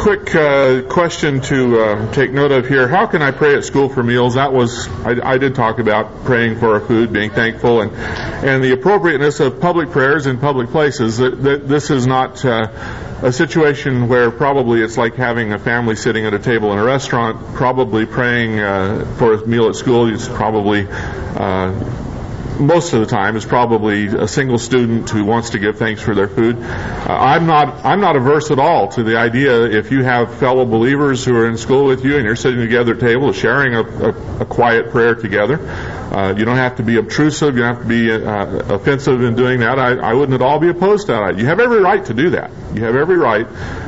quick question to take note of here. How can I pray at school for meals? I did talk about praying for our food, being thankful, and the appropriateness of public prayers in public places. This is not a situation where probably it's like having a family sitting at a table in a restaurant. Probably praying for a meal at school is probably most of the time is probably a single student who wants to give thanks for their food. I'm not averse at all to the idea, if you have fellow believers who are in school with you and you're sitting together at a table, sharing a quiet prayer together. You don't have to be obtrusive. You don't have to be offensive in doing that. I wouldn't at all be opposed to that. You have every right to do that. You have every right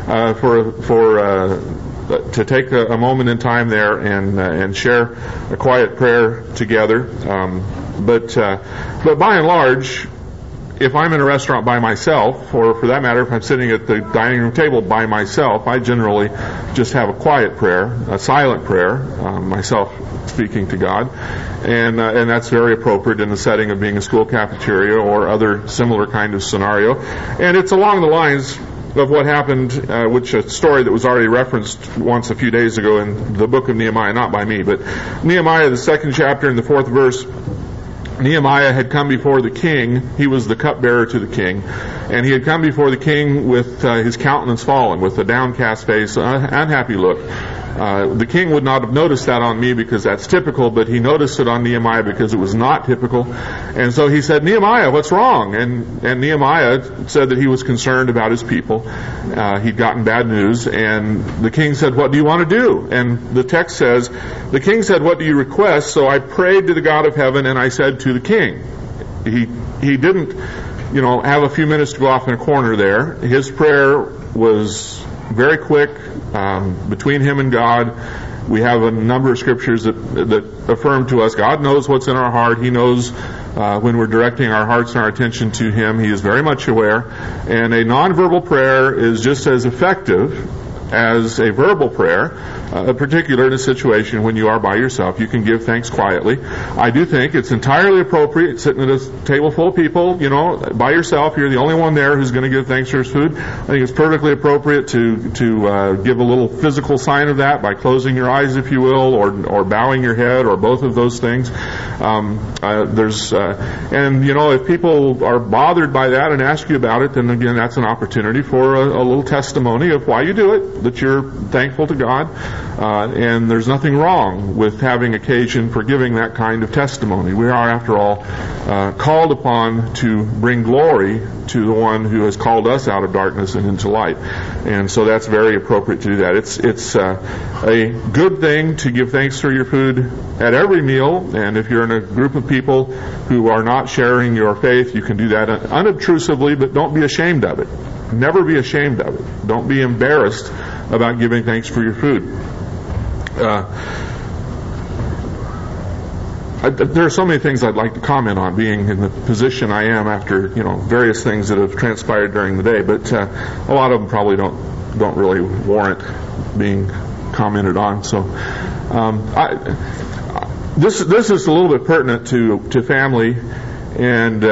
to take a moment in time there and share a quiet prayer together. But by and large, if I'm in a restaurant by myself, or for that matter, if I'm sitting at the dining room table by myself, I generally just have a quiet prayer, a silent prayer, myself speaking to God, and that's very appropriate in the setting of being a school cafeteria or other similar kind of scenario. And it's along the lines of what happened, which a story that was already referenced once a few days ago in the book of Nehemiah, not by me, but Nehemiah, the 2nd chapter and the 4th verse. Nehemiah had come before the king. He was the cupbearer to the king, and he had come before the king with his countenance fallen, with a downcast face, unhappy look. The king would not have noticed that on me because that's typical, but he noticed it on Nehemiah because it was not typical. And so he said, "Nehemiah, what's wrong?" And Nehemiah said that he was concerned about his people. He'd gotten bad news, and the king said, "What do you want to do?" And the text says, the king said, "What do you request?" So I prayed to the God of heaven, and I said to the king. He didn't, have a few minutes to go off in a corner there. His prayer was very quick, between him and God. We have a number of scriptures that affirm to us God knows what's in our heart. He knows when we're directing our hearts and our attention to Him. He is very much aware. And a nonverbal prayer is just as effective as a verbal prayer, particularly in a situation when you are by yourself. You can give thanks quietly. I do think it's entirely appropriate, sitting at a table full of people, by yourself. You're the only one there who's going to give thanks for his food. I think it's perfectly appropriate to give a little physical sign of that by closing your eyes, if you will, or bowing your head, or both of those things. If people are bothered by that and ask you about it, then again, that's an opportunity for a little testimony of why you do it, that you're thankful to God. And there's nothing wrong with having occasion for giving that kind of testimony. We are, after all, called upon to bring glory to the one who has called us out of darkness and into light. And so that's very appropriate to do that. It's a good thing to give thanks for your food at every meal. And if you're in a group of people who are not sharing your faith, you can do that unobtrusively, but don't be ashamed of it. Never be ashamed of it. Don't be embarrassed about giving thanks for your food. There are so many things I'd like to comment on, being in the position I am after various things that have transpired during the day, but a lot of them probably don't really warrant being commented on. So this is a little bit pertinent to family, and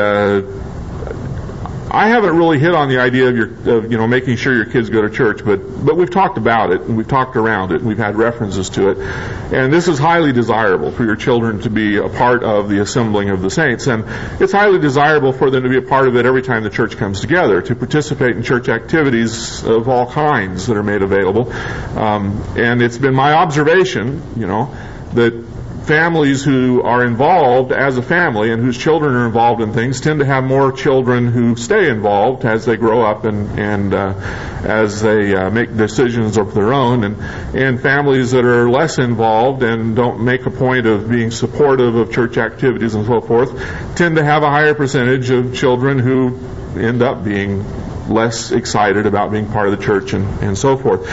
I haven't really hit on the idea of making sure your kids go to church, but we've talked about it and we've talked around it and we've had references to it. And this is highly desirable for your children to be a part of the assembling of the saints, and it's highly desirable for them to be a part of it every time the church comes together, to participate in church activities of all kinds that are made available. And it's been my observation, that families who are involved as a family and whose children are involved in things tend to have more children who stay involved as they grow up and as they make decisions of their own, and families that are less involved and don't make a point of being supportive of church activities and so forth tend to have a higher percentage of children who end up being less excited about being part of the church and so forth.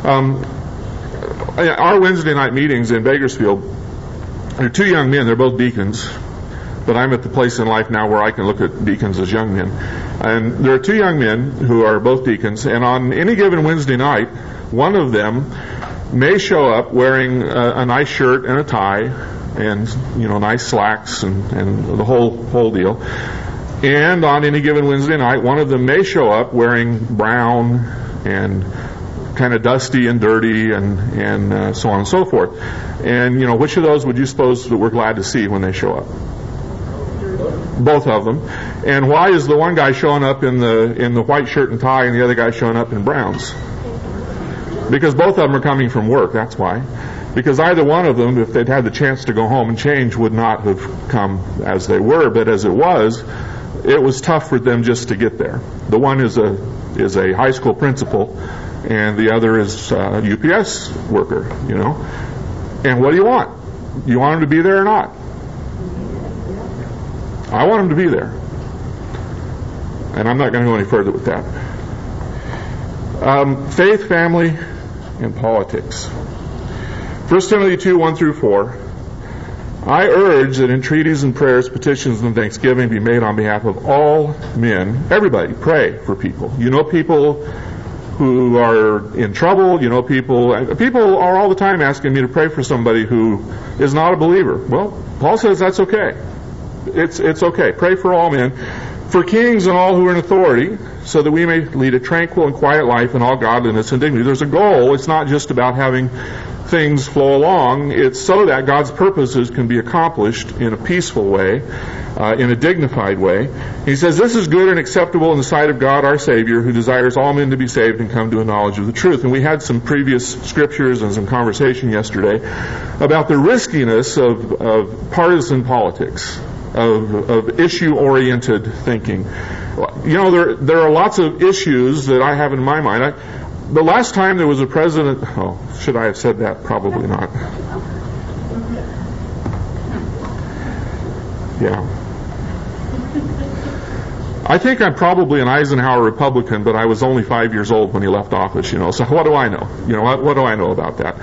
Our Wednesday night meetings in Bakersfield, there are two young men. They're both deacons, but I'm at the place in life now where I can look at deacons as young men. And there are two young men who are both deacons, and on any given Wednesday night, one of them may show up wearing a nice shirt and a tie and nice slacks and the whole deal. And on any given Wednesday night, one of them may show up wearing brown and kind of dusty and dirty and so on and so forth. And, which of those would you suppose that we're glad to see when they show up? Both of them. And why is the one guy showing up in the white shirt and tie and the other guy showing up in browns? Because both of them are coming from work, that's why. Because either one of them, if they'd had the chance to go home and change, would not have come as they were. But as it was tough for them just to get there. The one is a high school principal, and the other is a UPS worker, And what do you want? You want them to be there or not? I want them to be there. And I'm not going to go any further with that. Faith, family, and politics. 1 Timothy 2, 1 through 4. I urge that entreaties and prayers, petitions and thanksgiving be made on behalf of all men. Everybody, pray for people. People who are in trouble. People are all the time asking me to pray for somebody who is not a believer. Well, Paul says that's okay. It's okay. Pray for all men, for kings and all who are in authority, so that we may lead a tranquil and quiet life in all godliness and dignity. There's a goal. It's not just about having things flow along. It's so that God's purposes can be accomplished in a peaceful way, in a dignified way. He says, this is good and acceptable in the sight of God our Savior, who desires all men to be saved and come to a knowledge of the truth. And we had some previous scriptures and some conversation yesterday about the riskiness of partisan politics, of issue-oriented thinking. There are lots of issues that I have in my mind. The last time there was a president... Oh, should I have said that? Probably not. Yeah. I think I'm probably an Eisenhower Republican, but I was only 5 years old when he left office, So what do I know? What do I know about that?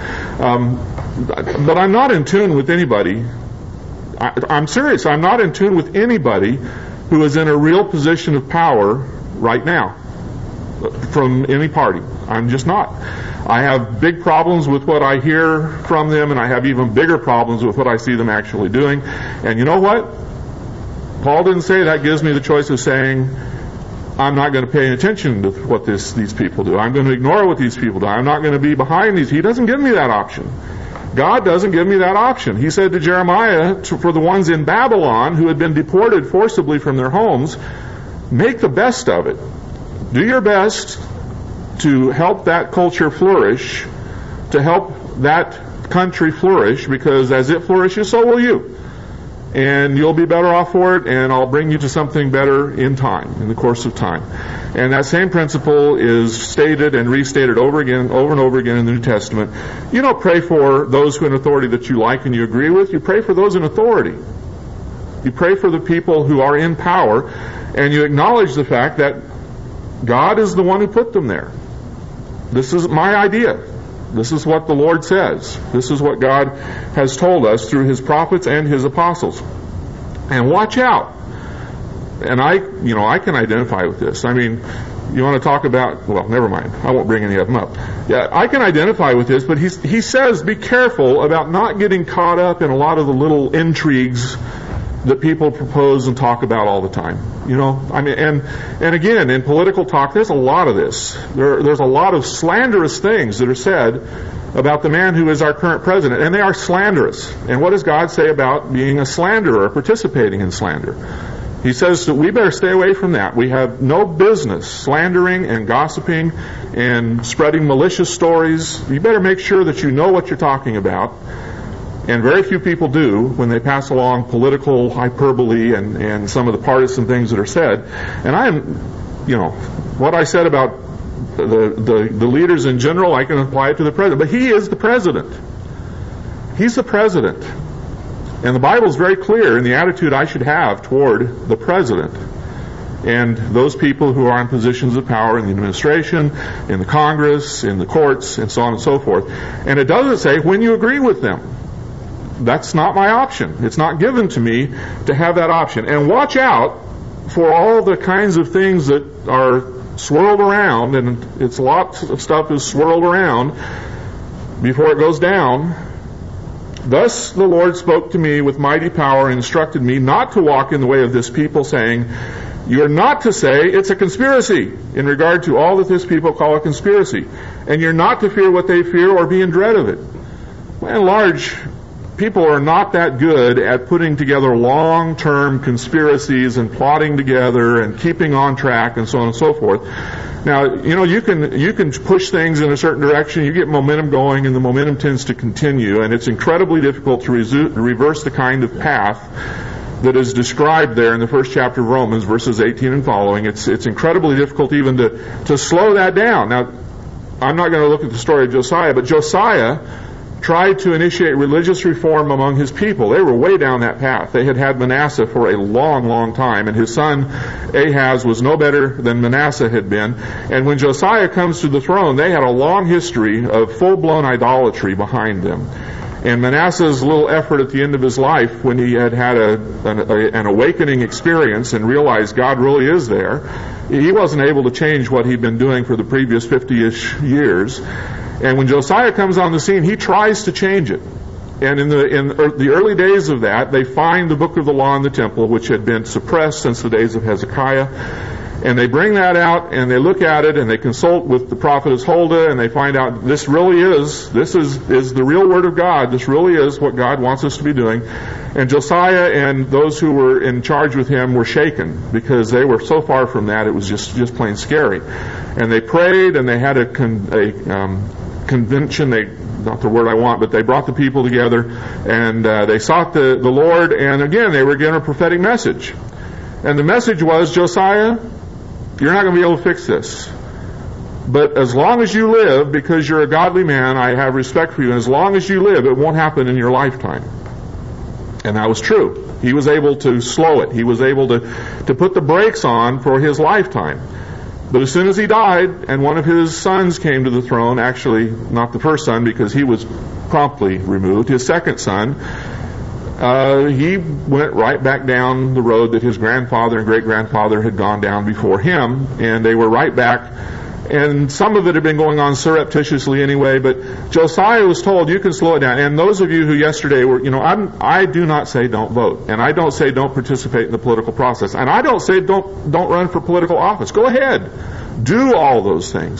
But I'm not in tune with anybody. I'm serious. I'm not in tune with anybody who is in a real position of power right now from any party. I'm just not. I have big problems with what I hear from them, and I have even bigger problems with what I see them actually doing. And you know what? Paul didn't say that. Gives me the choice of saying, I'm not going to pay any attention to what these people do. I'm going to ignore what these people do. I'm not going to be behind these. He doesn't give me that option. God doesn't give me that option. He said to Jeremiah, for the ones in Babylon who had been deported forcibly from their homes, make the best of it. Do your best to help that culture flourish, to help that country flourish, because as it flourishes, so will you. And you'll be better off for it, and I'll bring you to something better in time, in the course of time. And that same principle is stated and restated over and over again in the New Testament. You don't pray for those who are in authority that you like and you agree with. You pray for those in authority. You pray for the people who are in power, and you acknowledge the fact that God is the one who put them there. This is my idea. This is what the Lord says. This is what God has told us through His prophets and His apostles. And watch out. And I can identify with this. I mean, you want to talk about, well, never mind. I won't bring any of them up. Yeah, I can identify with this, but he says be careful about not getting caught up in a lot of the little intrigues that people propose and talk about all the time. And again, in political talk, there's a lot of this. There's a lot of slanderous things that are said about the man who is our current president, and they are slanderous. And what does God say about being a slanderer, participating in slander? He says that we better stay away from that. We have no business slandering and gossiping and spreading malicious stories. You better make sure that you know what you're talking about. And very few people do when they pass along political hyperbole and some of the partisan things that are said. And what I said about the leaders in general, I can apply it to the president. But he is the president. He's the president. And the Bible is very clear in the attitude I should have toward the president and those people who are in positions of power in the administration, in the Congress, in the courts, and so on and so forth. And it doesn't say when you agree with them. That's not my option. It's not given to me to have that option. And watch out for all the kinds of things that are swirled around, and it's lots of stuff is swirled around before it goes down. Thus the Lord spoke to me with mighty power and instructed me not to walk in the way of this people, saying, You're not to say it's a conspiracy in regard to all that this people call a conspiracy. And you're not to fear what they fear or be in dread of it. By and large, people are not that good at putting together long-term conspiracies and plotting together and keeping on track and so on and so forth. Now, you can push things in a certain direction, you get momentum going, and the momentum tends to continue, and it's incredibly difficult to reverse the kind of path that is described there in the first chapter of Romans, verses 18 and following. It's incredibly difficult even to slow that down. Now, I'm not going to look at the story of Josiah, but Josiah tried to initiate religious reform among his people. They were way down that path. They had Manasseh for a long, long time, and his son Ahaz was no better than Manasseh had been. And when Josiah comes to the throne, they had a long history of full-blown idolatry behind them. And Manasseh's little effort at the end of his life, when he had an awakening experience and realized God really is there, he wasn't able to change what he'd been doing for the previous 50-ish years. And when Josiah comes on the scene, he tries to change it. And in the early days of that, they find the book of the law in the temple, which had been suppressed since the days of Hezekiah. And they bring that out, and they look at it, and they consult with the prophetess Huldah, and they find out this is the real word of God. This really is what God wants us to be doing. And Josiah and those who were in charge with him were shaken, because they were so far from that, it was just plain scary. And they prayed, and they had a convention, not the word I want, but they brought the people together, and they sought the Lord, and again, they were given a prophetic message. And the message was, Josiah, you're not going to be able to fix this. But as long as you live, because you're a godly man, I have respect for you, and as long as you live, it won't happen in your lifetime. And that was true. He was able to slow it. He was able to put the brakes on for his lifetime. But as soon as he died, and one of his sons came to the throne, actually not the first son because he was promptly removed, his second son, he went right back down the road that his grandfather and great-grandfather had gone down before him, and they were right back. And some of it had been going on surreptitiously anyway, but Josiah was told, you can slow it down. And those of you who yesterday were, I do not say don't vote, and I don't say don't participate in the political process, and I don't say don't run for political office. Go ahead. Do all those things.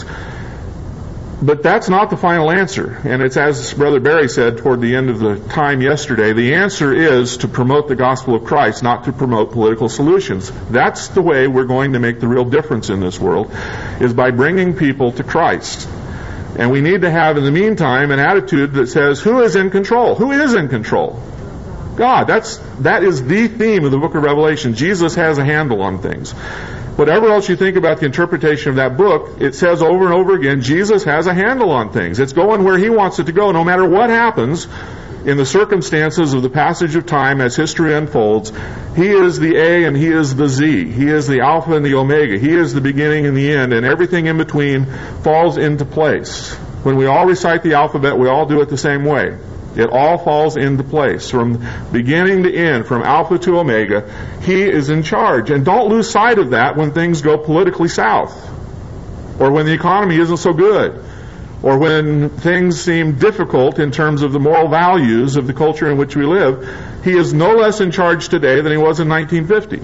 But that's not the final answer. And it's as Brother Barry said toward the end of the time yesterday, the answer is to promote the gospel of Christ, not to promote political solutions. That's the way we're going to make the real difference in this world, is by bringing people to Christ. And we need to have, in the meantime, an attitude that says, who is in control? Who is in control? God. That is the theme of the book of Revelation. Jesus has a handle on things. Whatever else you think about the interpretation of that book, it says over and over again, Jesus has a handle on things. It's going where He wants it to go, no matter what happens in the circumstances of the passage of time as history unfolds. He is the A and He is the Z. He is the Alpha and the Omega. He is the beginning and the end, and everything in between falls into place. When we all recite the alphabet, we all do it the same way. It all falls into place. From beginning to end, from Alpha to Omega, He is in charge. And don't lose sight of that when things go politically south, or when the economy isn't so good, or when things seem difficult in terms of the moral values of the culture in which we live. He is no less in charge today than He was in 1950.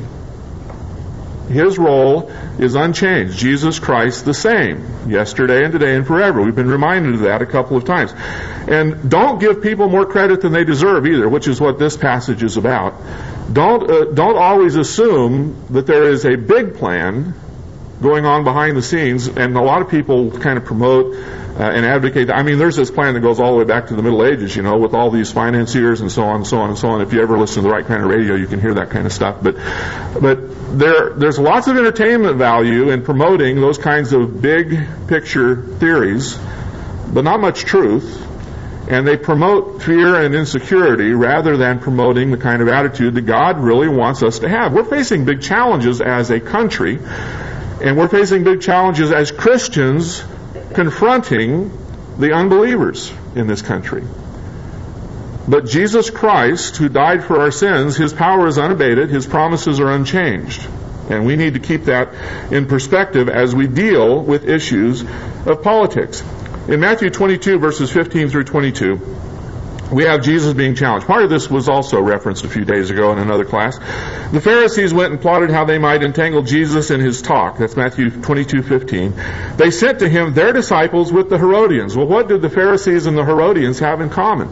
His role is unchanged. Jesus Christ the same, yesterday and today and forever. We've been reminded of that a couple of times. And don't give people more credit than they deserve either, which is what this passage is about. Don't always assume that there is a big plan going on behind the scenes, and a lot of people kind of promote and advocate. I mean, there's this plan that goes all the way back to the Middle Ages, with all these financiers and so on and so on and so on. If you ever listen to the right kind of radio, you can hear that kind of stuff. But there's lots of entertainment value in promoting those kinds of big picture theories, but not much truth. And they promote fear and insecurity rather than promoting the kind of attitude that God really wants us to have. We're facing big challenges as a country, and we're facing big challenges as Christians confronting the unbelievers in this country. But Jesus Christ, who died for our sins, His power is unabated, His promises are unchanged. And we need to keep that in perspective as we deal with issues of politics. In Matthew 22, verses 15 through 22, we have Jesus being challenged. Part of this was also referenced a few days ago in another class. The Pharisees went and plotted how they might entangle Jesus in his talk. That's Matthew 22:15. They sent to him their disciples with the Herodians. Well, what did the Pharisees and the Herodians have in common?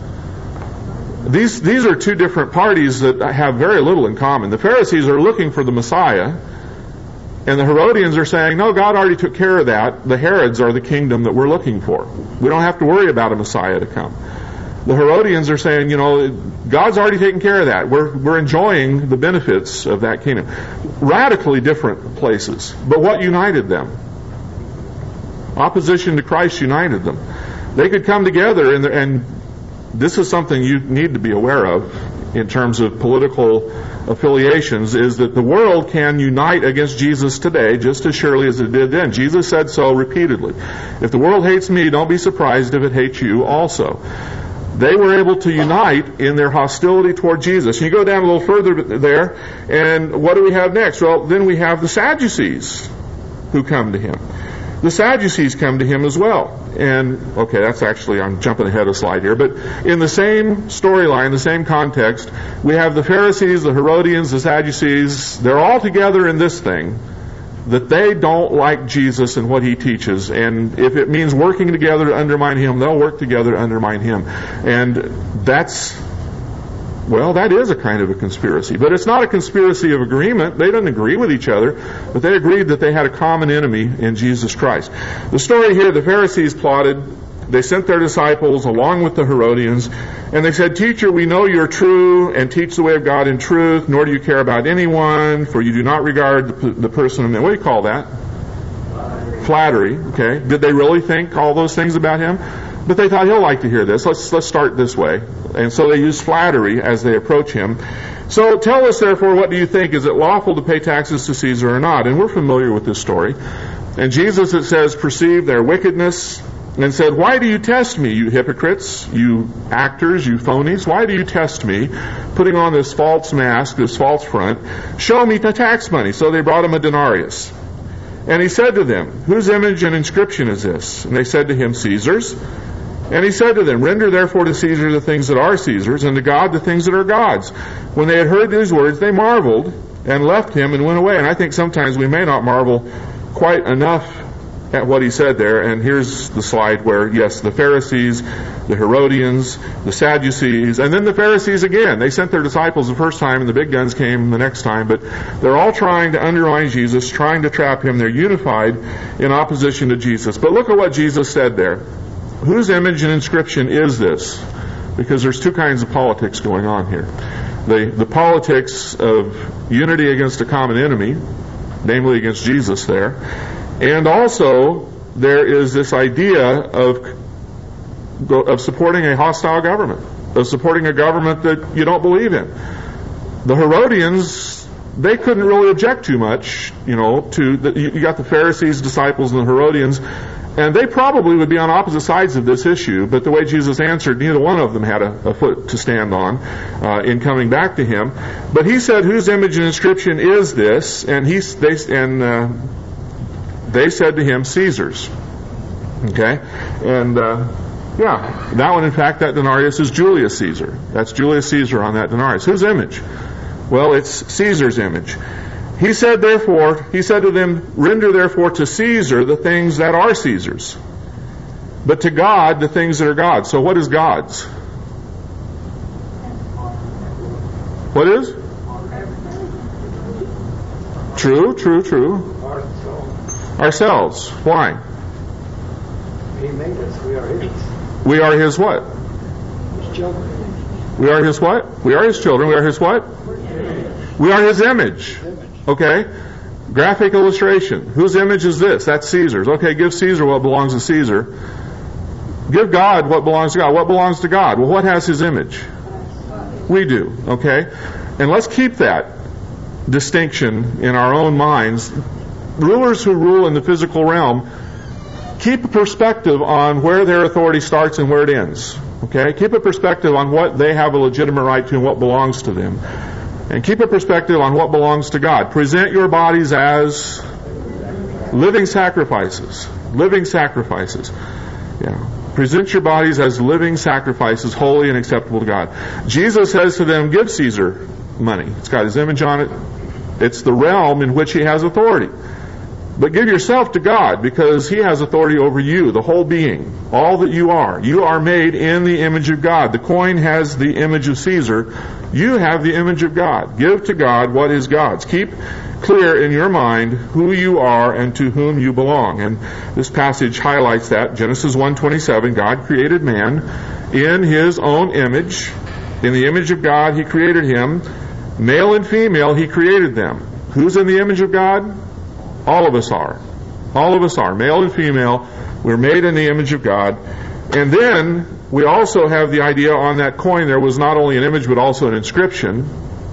These are two different parties that have very little in common. The Pharisees are looking for the Messiah, and the Herodians are saying, no, God already took care of that. The Herods are the kingdom that we're looking for. We don't have to worry about a Messiah to come. The Herodians are saying, God's already taken care of that. We're enjoying the benefits of that kingdom. Radically different places. But what united them? Opposition to Christ united them. They could come together, and this is something you need to be aware of in terms of political affiliations, is that the world can unite against Jesus today just as surely as it did then. Jesus said so repeatedly. If the world hates me, don't be surprised if it hates you also. They were able to unite in their hostility toward Jesus. You go down a little further there, and what do we have next? Well, then we have the Sadducees who come to him. The Sadducees come to him as well. And, okay, that's actually, I'm jumping ahead a slide here, but in the same storyline, the same context, we have the Pharisees, the Herodians, the Sadducees. They're all together in this thing, that they don't like Jesus and what he teaches. And if it means working together to undermine him, they'll work together to undermine him. And that is a kind of a conspiracy. But it's not a conspiracy of agreement. They didn't agree with each other, but they agreed that they had a common enemy in Jesus Christ. The story here, the Pharisees plotted. They sent their disciples along with the Herodians, and they said, Teacher, we know you're true and teach the way of God in truth, nor do you care about anyone, for you do not regard the person of men. What do you call that? Flattery. Okay. Did they really think all those things about him? But they thought, he'll like to hear this. Let's start this way. And so they use flattery as they approach him. So tell us, therefore, what do you think? Is it lawful to pay taxes to Caesar or not? And we're familiar with this story. And Jesus, it says, perceived their wickedness and said, Why do you test me, you hypocrites, you actors, you phonies? Why do you test me, putting on this false mask, this false front? Show me the tax money. So they brought him a denarius. And he said to them, Whose image and inscription is this? And they said to him, Caesar's. And he said to them, Render therefore to Caesar the things that are Caesar's, and to God the things that are God's. When they had heard these words, they marveled and left him and went away. And I think sometimes we may not marvel quite enough at what he said there. And here's the slide where, yes, the Pharisees, the Herodians, the Sadducees, and then the Pharisees again. They sent their disciples the first time, and the big guns came the next time. But they're all trying to undermine Jesus, trying to trap him. They're unified in opposition to Jesus. But look at what Jesus said there. Whose image and inscription is this? Because there's two kinds of politics going on here. The politics of unity against a common enemy, namely against Jesus there. And also, there is this idea of supporting a hostile government, of supporting a government that you don't believe in. The Herodians, they couldn't really object too much, you got the Pharisees, disciples, and the Herodians, and they probably would be on opposite sides of this issue, but the way Jesus answered, neither one of them had a foot to stand on in coming back to him. But he said, Whose image and inscription is this? And they said to him, Caesar's. Okay? And, that one, in fact, that denarius is Julius Caesar. That's Julius Caesar on that denarius. Whose image? Well, it's Caesar's image. He said to them, Render therefore to Caesar the things that are Caesar's, but to God the things that are God's. So what is God's? What is? True. Ourselves. Why? He made us. We are His. We are His what? His children. We are His what? We are His children. We are His what? We are His image. Okay? Graphic illustration. Whose image is this? That's Caesar's. Okay, give Caesar what belongs to Caesar. Give God what belongs to God. What belongs to God? Well, what has His image? We do. Okay? And let's keep that distinction in our own minds. Rulers who rule in the physical realm keep a perspective on where their authority starts and where it ends. Okay? Keep a perspective on what they have a legitimate right to and what belongs to them. And keep a perspective on what belongs to God. Present your bodies as living sacrifices. Living sacrifices. Yeah. Present your bodies as living sacrifices, holy and acceptable to God. Jesus says to them, give Caesar money. It's got his image on it. It's the realm in which he has authority. But give yourself to God, because he has authority over you, the whole being, all that you are. You are made in the image of God. The coin has the image of Caesar. You have the image of God. Give to God what is God's. Keep clear in your mind who you are and to whom you belong. And this passage highlights that. Genesis 1:27, God created man in his own image. In the image of God, he created him. Male and female, he created them. Who's in the image of God? All of us are. All of us are. Male and female, we're made in the image of God. And then we also have the idea on that coin there was not only an image but also an inscription.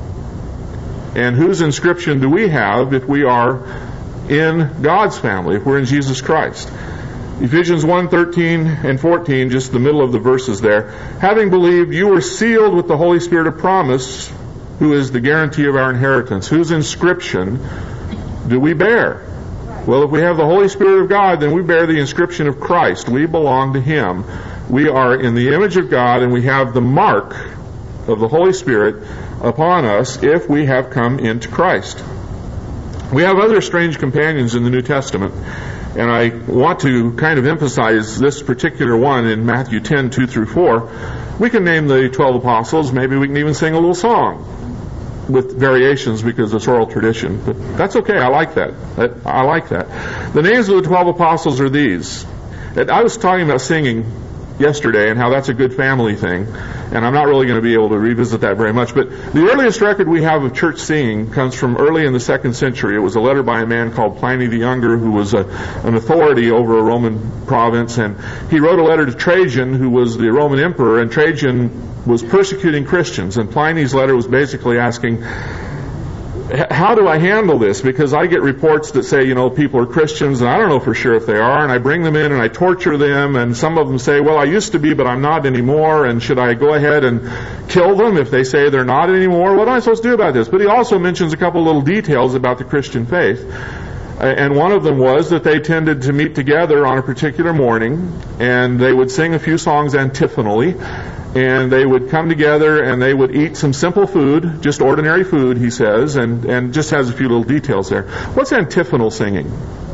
And whose inscription do we have if we are in God's family, if we're in Jesus Christ? Ephesians 1:13 and 14, just the middle of the verses there. Having believed, you were sealed with the Holy Spirit of promise, who is the guarantee of our inheritance. Whose inscription do we bear? Well, if we have the Holy Spirit of God, then we bear the inscription of Christ. We belong to him. We are in the image of God, and we have the mark of the Holy Spirit upon us if we have come into Christ. We have other strange companions in the New Testament, and I want to kind of emphasize this particular one in Matthew 10:2 through 4. We can name the 12 apostles. Maybe we can even sing a little song with variations because it's oral tradition, but that's okay. I like that. I like that. The names of the 12 apostles are these. And I was talking about singing yesterday and how that's a good family thing, and I'm not really going to be able to revisit that very much, but the earliest record we have of church singing comes from early in the 2nd century. It was a letter by a man called Pliny the Younger, who was an authority over a Roman province, and he wrote a letter to Trajan, who was the Roman emperor, and Trajan was persecuting Christians, and Pliny's letter was basically asking, how do I handle this? Because I get reports that say, people are Christians, and I don't know for sure if they are, and I bring them in and I torture them, and some of them say, well, I used to be, but I'm not anymore, and should I go ahead and kill them if they say they're not anymore? What am I supposed to do about this? But he also mentions a couple little details about the Christian faith. And one of them was that they tended to meet together on a particular morning, and they would sing a few songs antiphonally, and they would come together and they would eat some simple food, just ordinary food, he says, and just has a few little details there. What's antiphonal singing?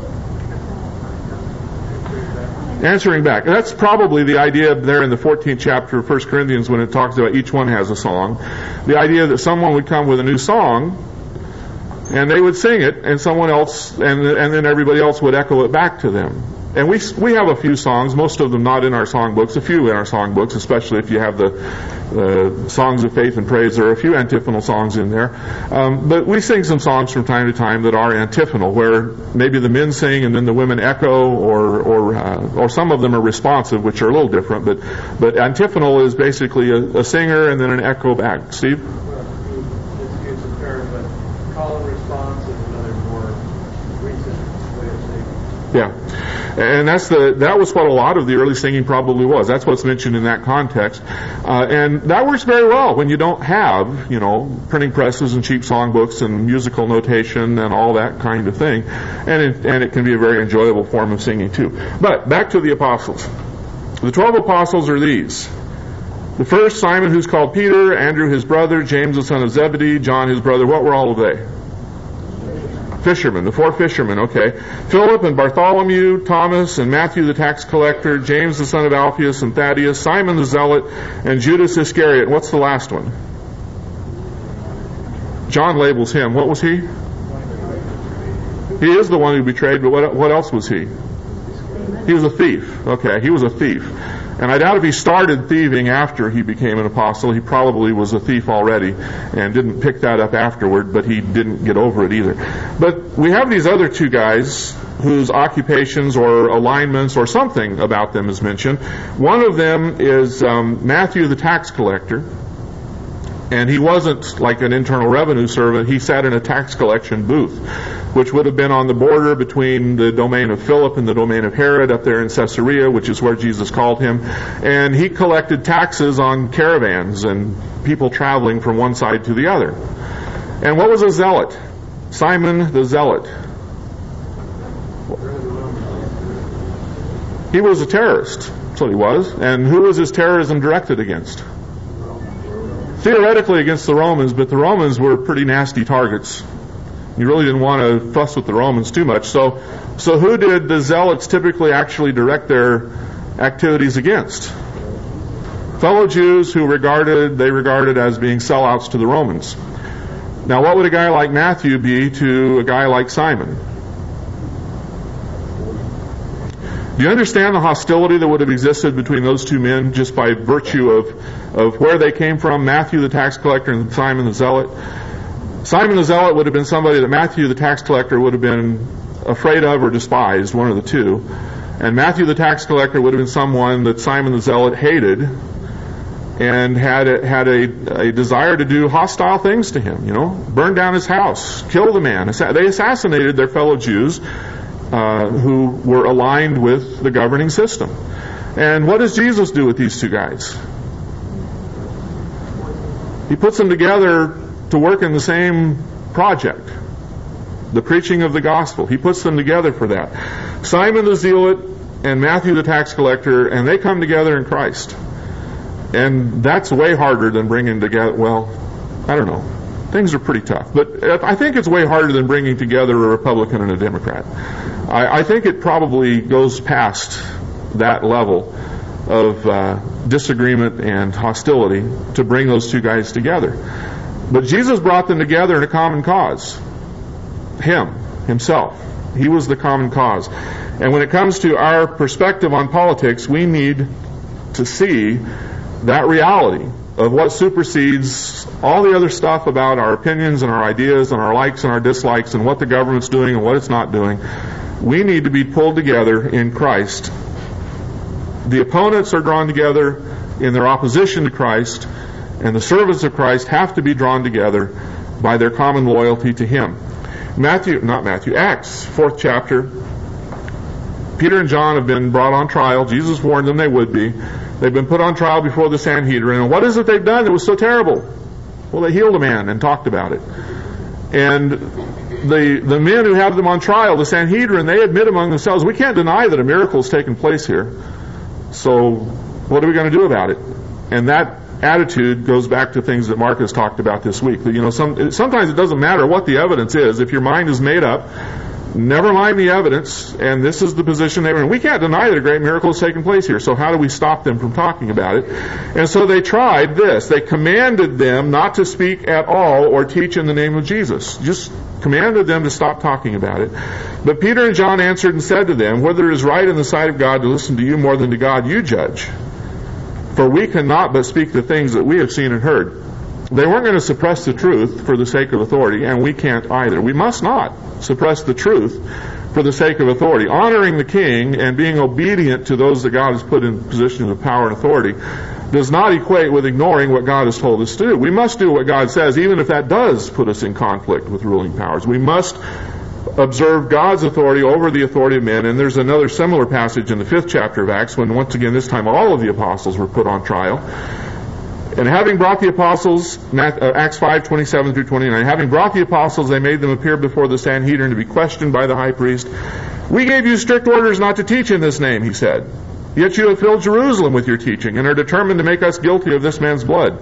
Answering back. And that's probably the idea there in the 14th chapter of 1 Corinthians when it talks about each one has a song. The idea that someone would come with a new song, and they would sing it, and someone else, and then everybody else would echo it back to them. And we have a few songs, most of them not in our songbooks, a few in our songbooks, especially if you have the songs of faith and praise. There are a few antiphonal songs in there. But we sing some songs from time to time that are antiphonal, where maybe the men sing and then the women echo, or some of them are responsive, which are a little different. But antiphonal is basically a singer and then an echo back. Steve? Let's use a term, but call and response is another more recent way of saying. Yeah. And that was what a lot of the early singing probably was. That's what's mentioned in that context. And that works very well when you don't have, printing presses and cheap songbooks and musical notation and all that kind of thing. And it can be a very enjoyable form of singing too. But back to the apostles. The 12 apostles are these. The first, Simon, who's called Peter, Andrew his brother, James the son of Zebedee, John his brother. What were all of they? Fishermen, the 4 fishermen, okay. Philip and Bartholomew, Thomas and Matthew the tax collector, James the son of Alphaeus and Thaddeus, Simon the zealot, and Judas Iscariot. What's the last one? John labels him. What was he? He is the one who betrayed, but what else was he? He was a thief. Okay, he was a thief. And I doubt if he started thieving after he became an apostle. He probably was a thief already and didn't pick that up afterward, but he didn't get over it either. But we have these other 2 guys whose occupations or alignments or something about them is mentioned. One of them is Matthew the tax collector. And he wasn't like an internal revenue servant. He sat in a tax collection booth, which would have been on the border between the domain of Philip and the domain of Herod up there in Caesarea, which is where Jesus called him. And he collected taxes on caravans and people traveling from one side to the other. And what was a zealot? Simon the zealot. He was a terrorist. That's what he was. And who was his terrorism directed against? Theoretically against the Romans, but the Romans were pretty nasty targets. You really didn't want to fuss with the Romans too much. So who did the zealots typically actually direct their activities against? Fellow Jews who they regarded as being sellouts to the Romans. Now, what would a guy like Matthew be to a guy like Simon? Do you understand the hostility that would have existed between those two men just by virtue of where they came from, Matthew the tax collector and Simon the zealot? Simon the zealot would have been somebody that Matthew the tax collector would have been afraid of or despised, one of the two. And Matthew the tax collector would have been someone that Simon the zealot hated and had a desire to do hostile things to him, burn down his house, kill the man. They assassinated their fellow Jews who were aligned with the governing system. And what does Jesus do with these two guys? He puts them together to work in the same project, the preaching of the gospel. He puts them together for that. Simon the zealot and Matthew the tax collector, and they come together in Christ. And that's way harder than bringing together, I don't know. Things are pretty tough. But I think it's way harder than bringing together a Republican and a Democrat. I think it probably goes past that level of disagreement and hostility to bring those two guys together. But Jesus brought them together in a common cause. Himself. He was the common cause. And when it comes to our perspective on politics, we need to see that reality of what supersedes all the other stuff about our opinions and our ideas and our likes and our dislikes and what the government's doing and what it's not doing. We need to be pulled together in Christ. The opponents are drawn together in their opposition to Christ, and the servants of Christ have to be drawn together by their common loyalty to Him. Acts, 4th chapter. Peter and John have been brought on trial. Jesus warned them they would be. They've been put on trial before the Sanhedrin. And what is it they've done that was so terrible? Well, they healed a man and talked about it. And the men who have them on trial, the Sanhedrin, they admit among themselves, we can't deny that a miracle has taken place here. So what are we going to do about it? And that attitude goes back to things that Mark has talked about this week. That, sometimes it doesn't matter what the evidence is. If your mind is made up, never mind the evidence, and this is the position they were in. We can't deny that a great miracle has taken place here, so how do we stop them from talking about it? And so they tried this. They commanded them not to speak at all or teach in the name of Jesus. Just commanded them to stop talking about it. But Peter and John answered and said to them, whether it is right in the sight of God to listen to you more than to God, you judge. For we cannot but speak the things that we have seen and heard. They weren't going to suppress the truth for the sake of authority, and we can't either. We must not suppress the truth for the sake of authority. Honoring the king and being obedient to those that God has put in positions of power and authority does not equate with ignoring what God has told us to do. We must do what God says, even if that does put us in conflict with ruling powers. We must observe God's authority over the authority of men. And there's another similar passage in the 5th chapter of Acts when, once again, this time all of the apostles were put on trial. And having brought the apostles, Acts 5:27 through 29, having brought the apostles, they made them appear before the Sanhedrin to be questioned by the high priest. We gave you strict orders not to teach in this name, he said. Yet you have filled Jerusalem with your teaching and are determined to make us guilty of this man's blood.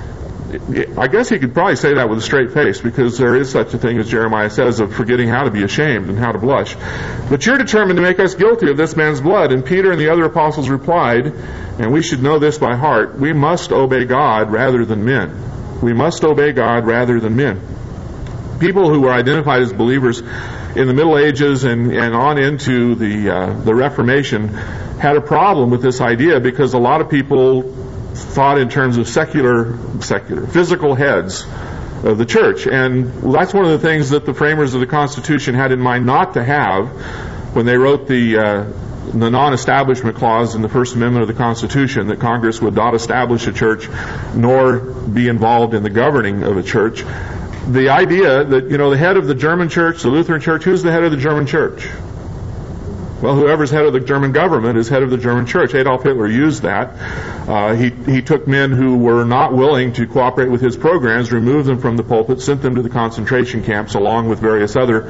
I guess he could probably say that with a straight face, because there is such a thing as Jeremiah says of forgetting how to be ashamed and how to blush. But you're determined to make us guilty of this man's blood. And Peter and the other apostles replied, and we should know this by heart, we must obey God rather than men. We must obey God rather than men. People who were identified as believers in the Middle Ages and on into the Reformation had a problem with this idea, because a lot of people thought in terms of secular, physical heads of the church. And that's one of the things that the framers of the Constitution had in mind not to have when they wrote the non-establishment clause in the First Amendment of the Constitution, that Congress would not establish a church nor be involved in the governing of a church. The idea that, the head of the German church, the Lutheran church, who's the head of the German church? Well, whoever's head of the German government is head of the German church. Adolf Hitler used that. He took men who were not willing to cooperate with his programs, removed them from the pulpit, sent them to the concentration camps, along with various other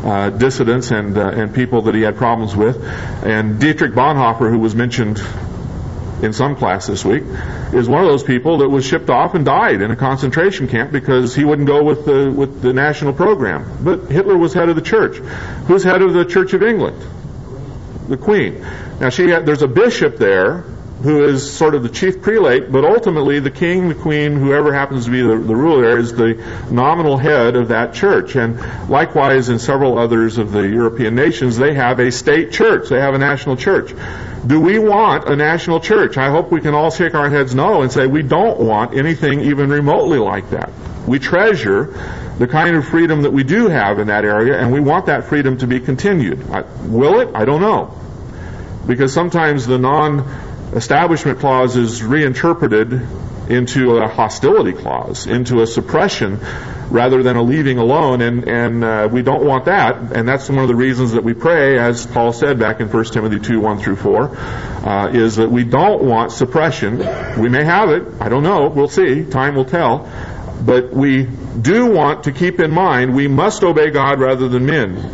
dissidents and people that he had problems with. And Dietrich Bonhoeffer, who was mentioned in some class this week, is one of those people that was shipped off and died in a concentration camp because he wouldn't go with the national program. But Hitler was head of the church. Who's head of the Church of England? The Queen. Now there's a bishop there who is sort of the chief prelate, but ultimately the king, the queen, whoever happens to be the ruler there, is the nominal head of that church. And likewise in several others of the European nations, they have a state church. They have a national church. Do we want a national church? I hope we can all shake our heads no and say we don't want anything even remotely like that. We treasure the kind of freedom that we do have in that area, and we want that freedom to be continued. Will it? I don't know. Because sometimes the non-establishment clause is reinterpreted into a hostility clause, into a suppression rather than a leaving alone, and we don't want that, and that's one of the reasons that we pray, as Paul said back in 1 Timothy 2, 1 through 4, is that we don't want suppression. We may have it, I don't know, we'll see, time will tell, but we do want to keep in mind we must obey God rather than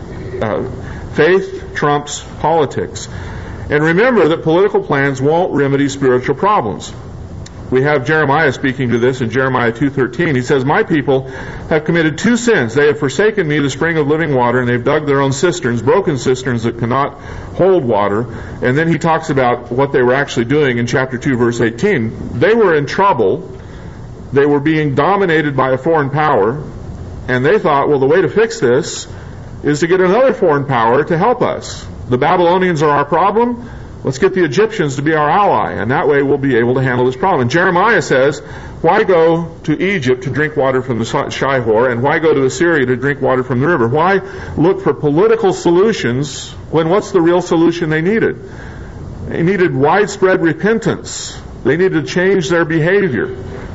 men. Faith trumps politics. And remember that political plans won't remedy spiritual problems. We have Jeremiah speaking to this in Jeremiah 2:13. He says, "My people have committed two sins. They have forsaken me, the spring of living water, and they've dug their own cisterns, broken cisterns that cannot hold water." And then he talks about what they were actually doing in chapter 2, verse 18. They were in trouble. They were being dominated by a foreign power, and they thought, well, the way to fix this is to get another foreign power to help us. The Babylonians are our problem. Let's get the Egyptians to be our ally, and that way we'll be able to handle this problem. And Jeremiah says, why go to Egypt to drink water from the Shihor, and why go to Assyria to drink water from the river? Why look for political solutions when what's the real solution they needed? They needed widespread repentance. They needed to change their behavior.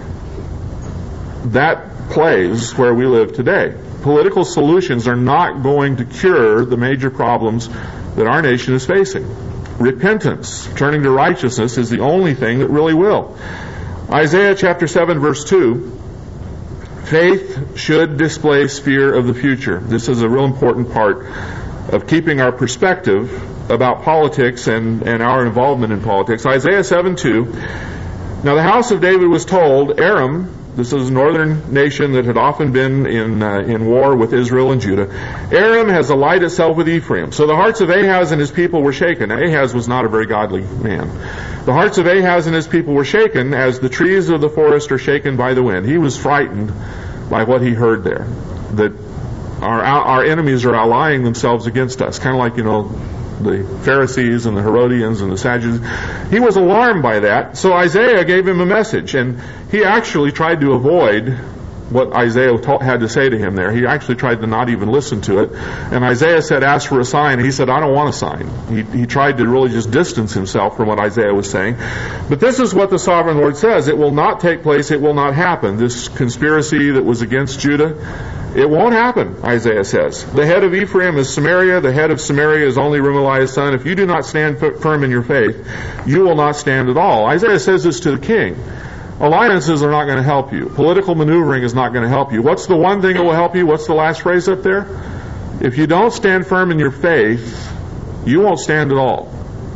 That plays where we live today. Political solutions are not going to cure the major problems that our nation is facing. Repentance, turning to righteousness, is the only thing that really will. Isaiah chapter 7 verse 2, faith should displace fear of the future. This is a real important part of keeping our perspective about politics and our involvement in politics. Isaiah 7:2, now the house of David was told, Aram, this is a northern nation that had often been in war with Israel and Judah. Aram has allied itself with Ephraim. So the hearts of Ahaz and his people were shaken. Ahaz was not a very godly man. The hearts of Ahaz and his people were shaken as the trees of the forest are shaken by the wind. He was frightened by what he heard there. That our enemies are allying themselves against us. Kind of like, the Pharisees and the Herodians and the Sadducees. He was alarmed by that, so Isaiah gave him a message, and he actually tried to avoid what Isaiah had to say to him there. He actually tried to not even listen to it, and Isaiah said, ask for a sign, and he said, I don't want a sign. He tried to really just distance himself from what Isaiah was saying. But this is what the sovereign Lord says, it will not take place, it will not happen. This conspiracy that was against Judah, it won't happen, Isaiah says. The head of Ephraim is Samaria. The head of Samaria is only Remaliah's son. If you do not stand firm in your faith, you will not stand at all. Isaiah says this to the king. Alliances are not going to help you. Political maneuvering is not going to help you. What's the one thing that will help you? What's the last phrase up there? If you don't stand firm in your faith, you won't stand at all.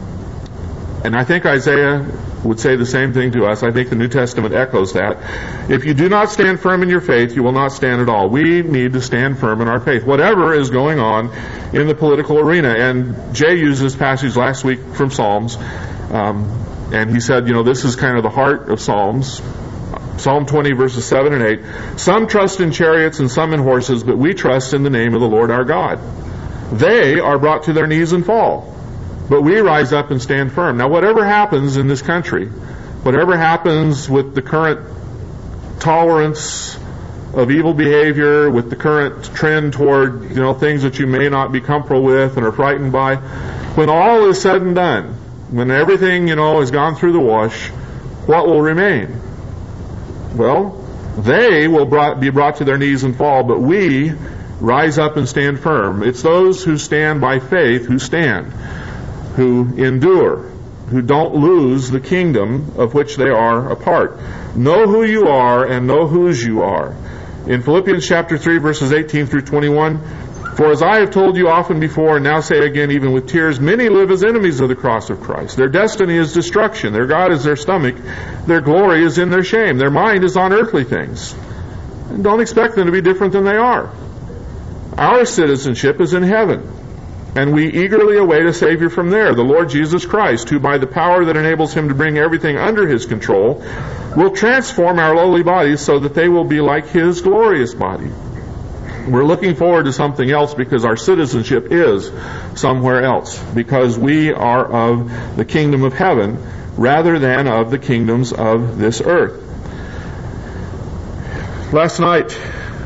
And I think Isaiah would say the same thing to us. I think the New Testament echoes that. If you do not stand firm in your faith, you will not stand at all. We need to stand firm in our faith, whatever is going on in the political arena. And Jay used this passage last week from Psalms, and he said, this is kind of the heart of Psalms. Psalm 20, verses 7 and 8. Some trust in chariots and some in horses, but we trust in the name of the Lord our God. They are brought to their knees and fall, but we rise up and stand firm. Now, whatever happens in this country, whatever happens with the current tolerance of evil behavior, with the current trend toward, things that you may not be comfortable with and are frightened by, when all is said and done, when everything, has gone through the wash, what will remain? Well, they will be brought to their knees and fall, but we rise up and stand firm. It's those who stand by faith who stand, who endure, who don't lose the kingdom of which they are a part. Know who you are and know whose you are. In Philippians chapter 3, verses 18 through 21, For as I have told you often before, and now say again even with tears, many live as enemies of the cross of Christ. Their destiny is destruction. Their God is their stomach. Their glory is in their shame. Their mind is on earthly things. And don't expect them to be different than they are. Our citizenship is in heaven, and we eagerly await a Savior from there, the Lord Jesus Christ, who by the power that enables him to bring everything under his control will transform our lowly bodies so that they will be like his glorious body. We're looking forward to something else because our citizenship is somewhere else, because we are of the kingdom of heaven rather than of the kingdoms of this earth. Last night,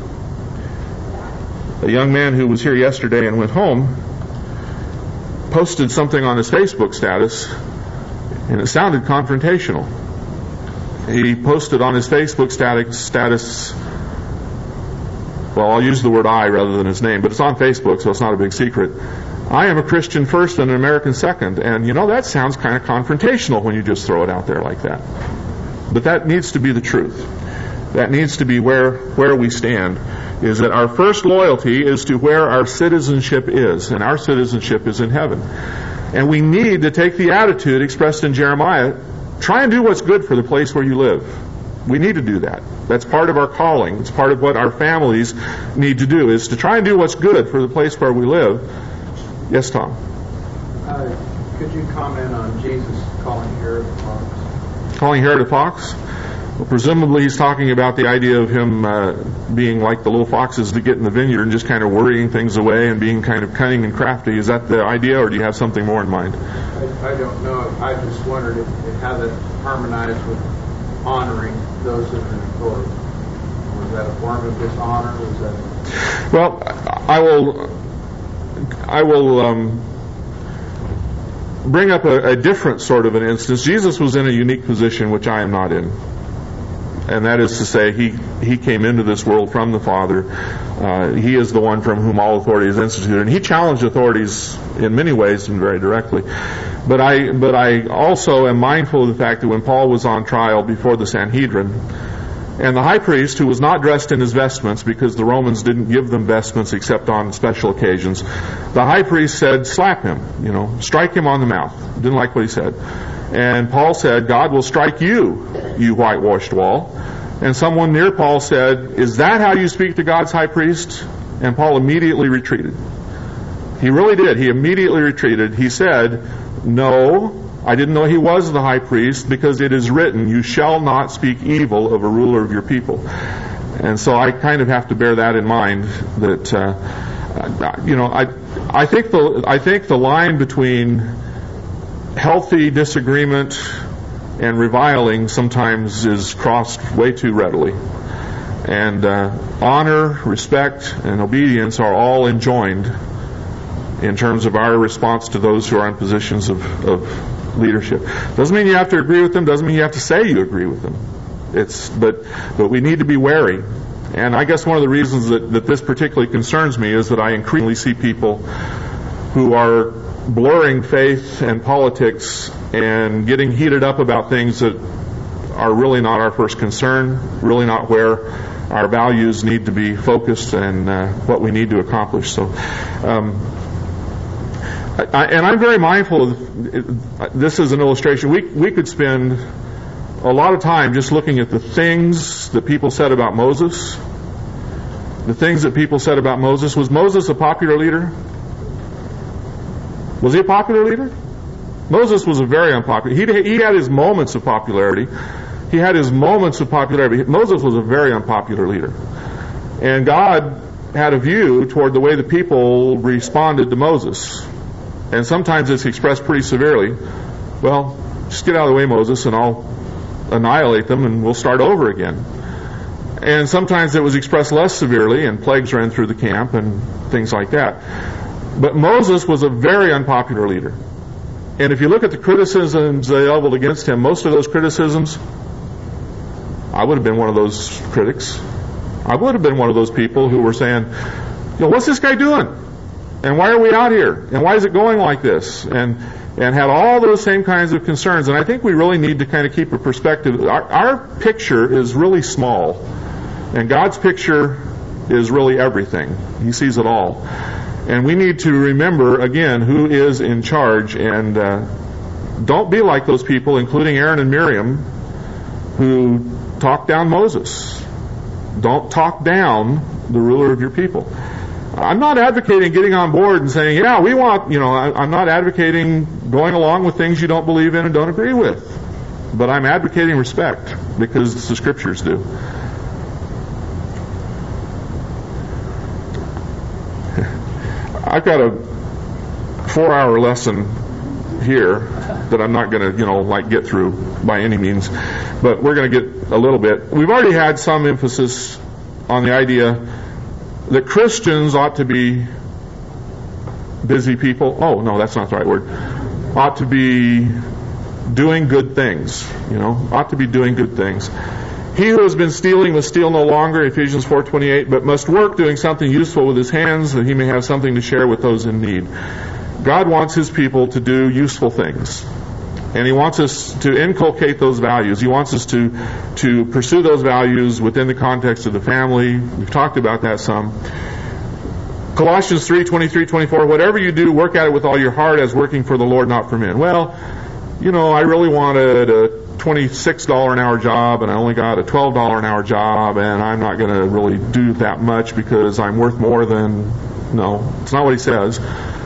a young man who was here yesterday and went home posted something on his Facebook status, and it sounded confrontational. He posted on his Facebook status, well, I'll use the word I rather than his name, but it's on Facebook, so it's not a big secret. I am a Christian first and an American second. And that sounds kind of confrontational when you just throw it out there like that. But that needs to be the truth. That needs to be where we stand, is that our first loyalty is to where our citizenship is, and our citizenship is in heaven. And we need to take the attitude expressed in Jeremiah, try and do what's good for the place where you live. We need to do that. That's part of our calling. It's part of what our families need to do, is to try and do what's good for the place where we live. Yes, Tom? Could you comment on Jesus calling Herod a fox? Calling Herod a fox? Well, presumably he's talking about the idea of him being like the little foxes that get in the vineyard and just kind of worrying things away and being kind of cunning and crafty. Is that the idea, or do you have something more in mind? I don't know. I just wondered how that harmonized with honoring those that are in authority. Was that a form of dishonor? Was that? Well, I will bring up a different sort of an instance. Jesus was in a unique position which I am not in. And that is to say, he came into this world from the Father. He is the one from whom all authority is instituted. And he challenged authorities in many ways and very directly. But I also am mindful of the fact that when Paul was on trial before the Sanhedrin, and the high priest, who was not dressed in his vestments because the Romans didn't give them vestments except on special occasions, the high priest said, slap him, strike him on the mouth. Didn't like what he said. And Paul said, God will strike you, you whitewashed wall. And someone near Paul said, is that how you speak to God's high priest? And Paul immediately retreated. He really did. He immediately retreated. He said, no, I didn't know he was the high priest, because it is written, you shall not speak evil of a ruler of your people. And so I kind of have to bear that in mind, that, I think the line between healthy disagreement and reviling sometimes is crossed way too readily. And honor, respect, and obedience are all enjoined in terms of our response to those who are in positions of leadership. Doesn't mean you have to agree with them, doesn't mean you have to say you agree with them. But we need to be wary. And I guess one of the reasons that this particularly concerns me is that I increasingly see people who are blurring faith and politics and getting heated up about things that are really not our first concern, really not where our values need to be focused and what we need to accomplish. So, and I'm very mindful of this is an illustration. We could spend a lot of time just looking at the things that people said about Moses. The things that people said about Moses. Was Moses a popular leader? Was he a popular leader? Moses was a very unpopular. He had his moments of popularity. He had his moments of popularity. Moses was a very unpopular leader. And God had a view toward the way the people responded to Moses. And sometimes it's expressed pretty severely. Well, just get out of the way, Moses, and I'll annihilate them and we'll start over again. And sometimes it was expressed less severely, and plagues ran through the camp and things like that. But Moses was a very unpopular leader. And if you look at the criticisms they leveled against him, most of those criticisms, I would have been one of those critics. I would have been one of those people who were saying, what's this guy doing? And why are we out here? And why is it going like this? And had all those same kinds of concerns. And I think we really need to kind of keep a perspective. Our picture is really small. And God's picture is really everything. He sees it all. And we need to remember, again, who is in charge. And don't be like those people, including Aaron and Miriam, who talked down Moses. Don't talk down the ruler of your people. I'm not advocating getting on board and saying, yeah, we want, I'm not advocating going along with things you don't believe in and don't agree with. But I'm advocating respect, because the Scriptures do. I've got a 4-hour lesson here that I'm not going to, get through by any means. But we're going to get a little bit. We've already had some emphasis on the idea that Christians ought to be busy people. Oh, no, that's not the right word. Ought to be doing good things. Ought to be doing good things. He who has been stealing must steal no longer, Ephesians 4:28, but must work doing something useful with his hands, that he may have something to share with those in need. God wants His people to do useful things. And He wants us to inculcate those values. He wants us to pursue those values within the context of the family. We've talked about that some. Colossians 3:23-24, whatever you do, work at it with all your heart as working for the Lord, not for men. Well, I really wanted a $26 an hour job, and I only got a $12 an hour job, and I'm not going to really do that much because I'm worth more than... No, it's not what he says.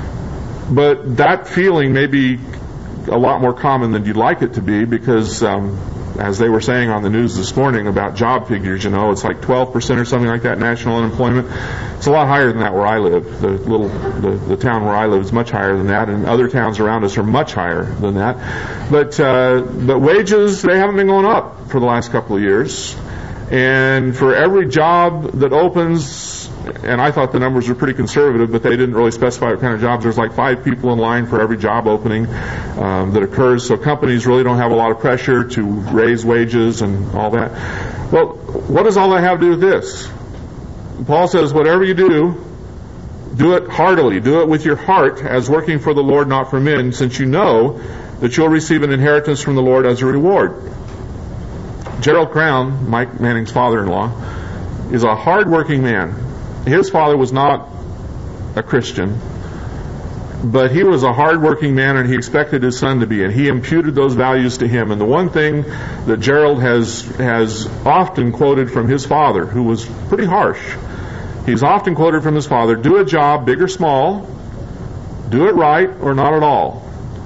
But that feeling may be a lot more common than you'd like it to be, because as they were saying on the news this morning about job figures, it's like 12% or something like that, national unemployment. It's a lot higher than that where I live. The town where I live is much higher than that, and other towns around us are much higher than that. But wages, they haven't been going up for the last couple of years. And for every job that opens, and I thought the numbers were pretty conservative, but they didn't really specify what kind of jobs. There's like 5 people in line for every job opening that occurs. So companies really don't have a lot of pressure to raise wages and all that. Well, what does all that have to do with this? Paul says, whatever you do it heartily. Do it with your heart as working for the Lord, not for men, since you know that you'll receive an inheritance from the Lord as a reward. Gerald Crown, Mike Manning's father-in-law, is a hard-working man. His father was not a Christian, but he was a hard-working man, and he expected his son to be, and he imputed those values to him. And the one thing that Gerald has often quoted from his father, who was pretty harsh, he's often quoted from his father, do a job, big or small, do it right or not at all.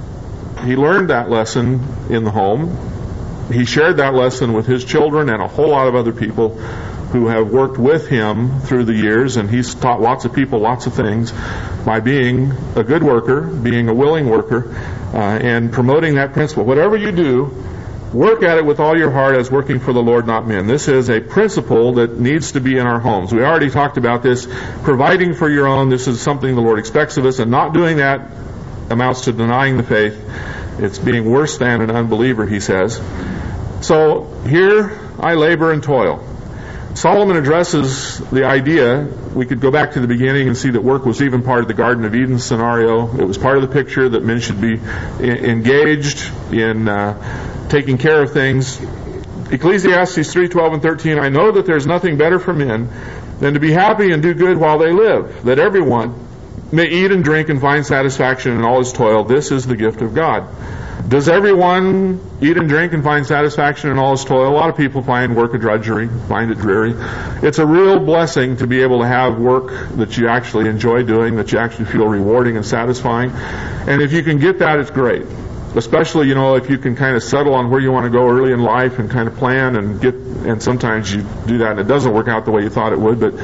He learned that lesson in the home. He shared that lesson with his children and a whole lot of other people who have worked with him through the years, and he's taught lots of people lots of things by being a good worker, being a willing worker, and promoting that principle. Whatever you do, work at it with all your heart as working for the Lord, not men. This is a principle that needs to be in our homes. We already talked about this. Providing for your own, this is something the Lord expects of us, and not doing that amounts to denying the faith. It's being worse than an unbeliever, he says. So here I labor and toil. Solomon addresses the idea. We could go back to the beginning and see that work was even part of the Garden of Eden scenario. It was part of the picture that men should be engaged in taking care of things. Ecclesiastes 3:12 and 13, I know that there's nothing better for men than to be happy and do good while they live, that everyone may eat and drink and find satisfaction in all his toil. This is the gift of God. Does everyone eat and drink and find satisfaction in all his toil? A lot of people find work a drudgery, find it dreary. It's a real blessing to be able to have work that you actually enjoy doing, that you actually feel rewarding and satisfying. And if you can get that, it's great. Especially, if you can kind of settle on where you want to go early in life and kind of plan and sometimes you do that and it doesn't work out the way you thought it would. But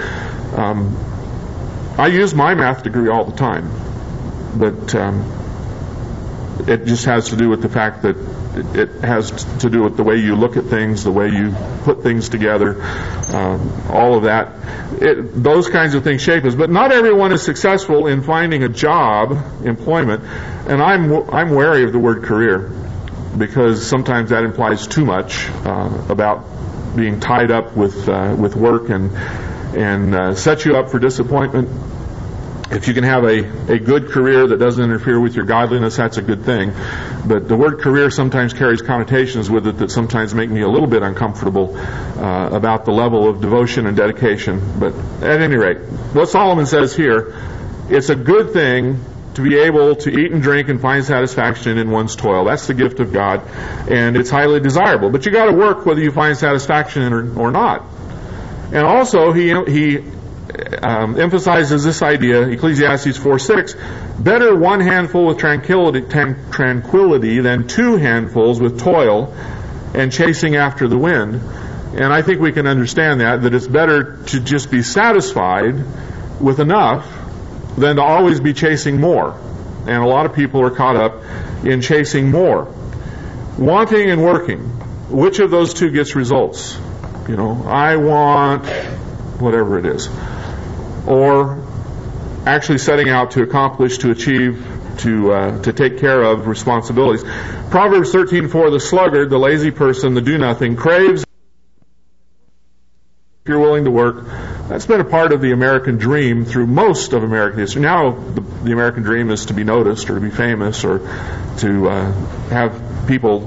I use my math degree all the time. But it just has to do with the fact that it has to do with the way you look at things, the way you put things together, all of that. Those kinds of things shape us. But not everyone is successful in finding a job, employment. And I'm wary of the word career, because sometimes that implies too much about being tied up with work and set you up for disappointment. If you can have a good career that doesn't interfere with your godliness, that's a good thing. But the word career sometimes carries connotations with it that sometimes make me a little bit uncomfortable about the level of devotion and dedication. But at any rate, what Solomon says here, it's a good thing to be able to eat and drink and find satisfaction in one's toil. That's the gift of God, and it's highly desirable. But you got to work whether you find satisfaction in it or not. And also, he emphasizes this idea, Ecclesiastes 4:6, better one handful with tranquility than two handfuls with toil and chasing after the wind. And I think we can understand that it's better to just be satisfied with enough than to always be chasing more. And a lot of people are caught up in chasing more. Wanting and working, which of those two gets results? I want whatever it is. Or actually setting out to accomplish, to achieve, to take care of responsibilities. Proverbs 13:4, the sluggard, the lazy person, the do-nothing, craves. If you're willing to work, that's been a part of the American dream through most of American history. Now the American dream is to be noticed or to be famous or to have people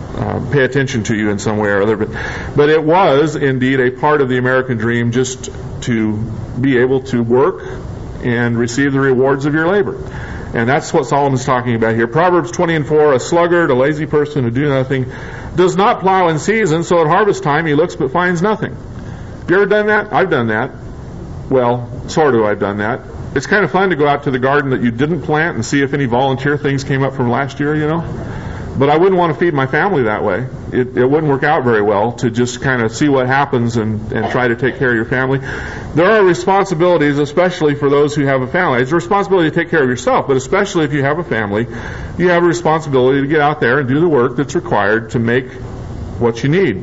pay attention to you in some way or other. But it was indeed a part of the American dream just to be able to work and receive the rewards of your labor. And that's what Solomon's talking about here. Proverbs 20:4, a sluggard, a lazy person who do nothing, does not plow in season, so at harvest time he looks but finds nothing. Have you ever done that? I've done that. Well, sort of I've done that. It's kind of fun to go out to the garden that you didn't plant and see if any volunteer things came up from last year, But I wouldn't want to feed my family that way. It wouldn't work out very well to just kind of see what happens and try to take care of your family. There are responsibilities, especially for those who have a family. It's a responsibility to take care of yourself, but especially if you have a family, you have a responsibility to get out there and do the work that's required to make what you need.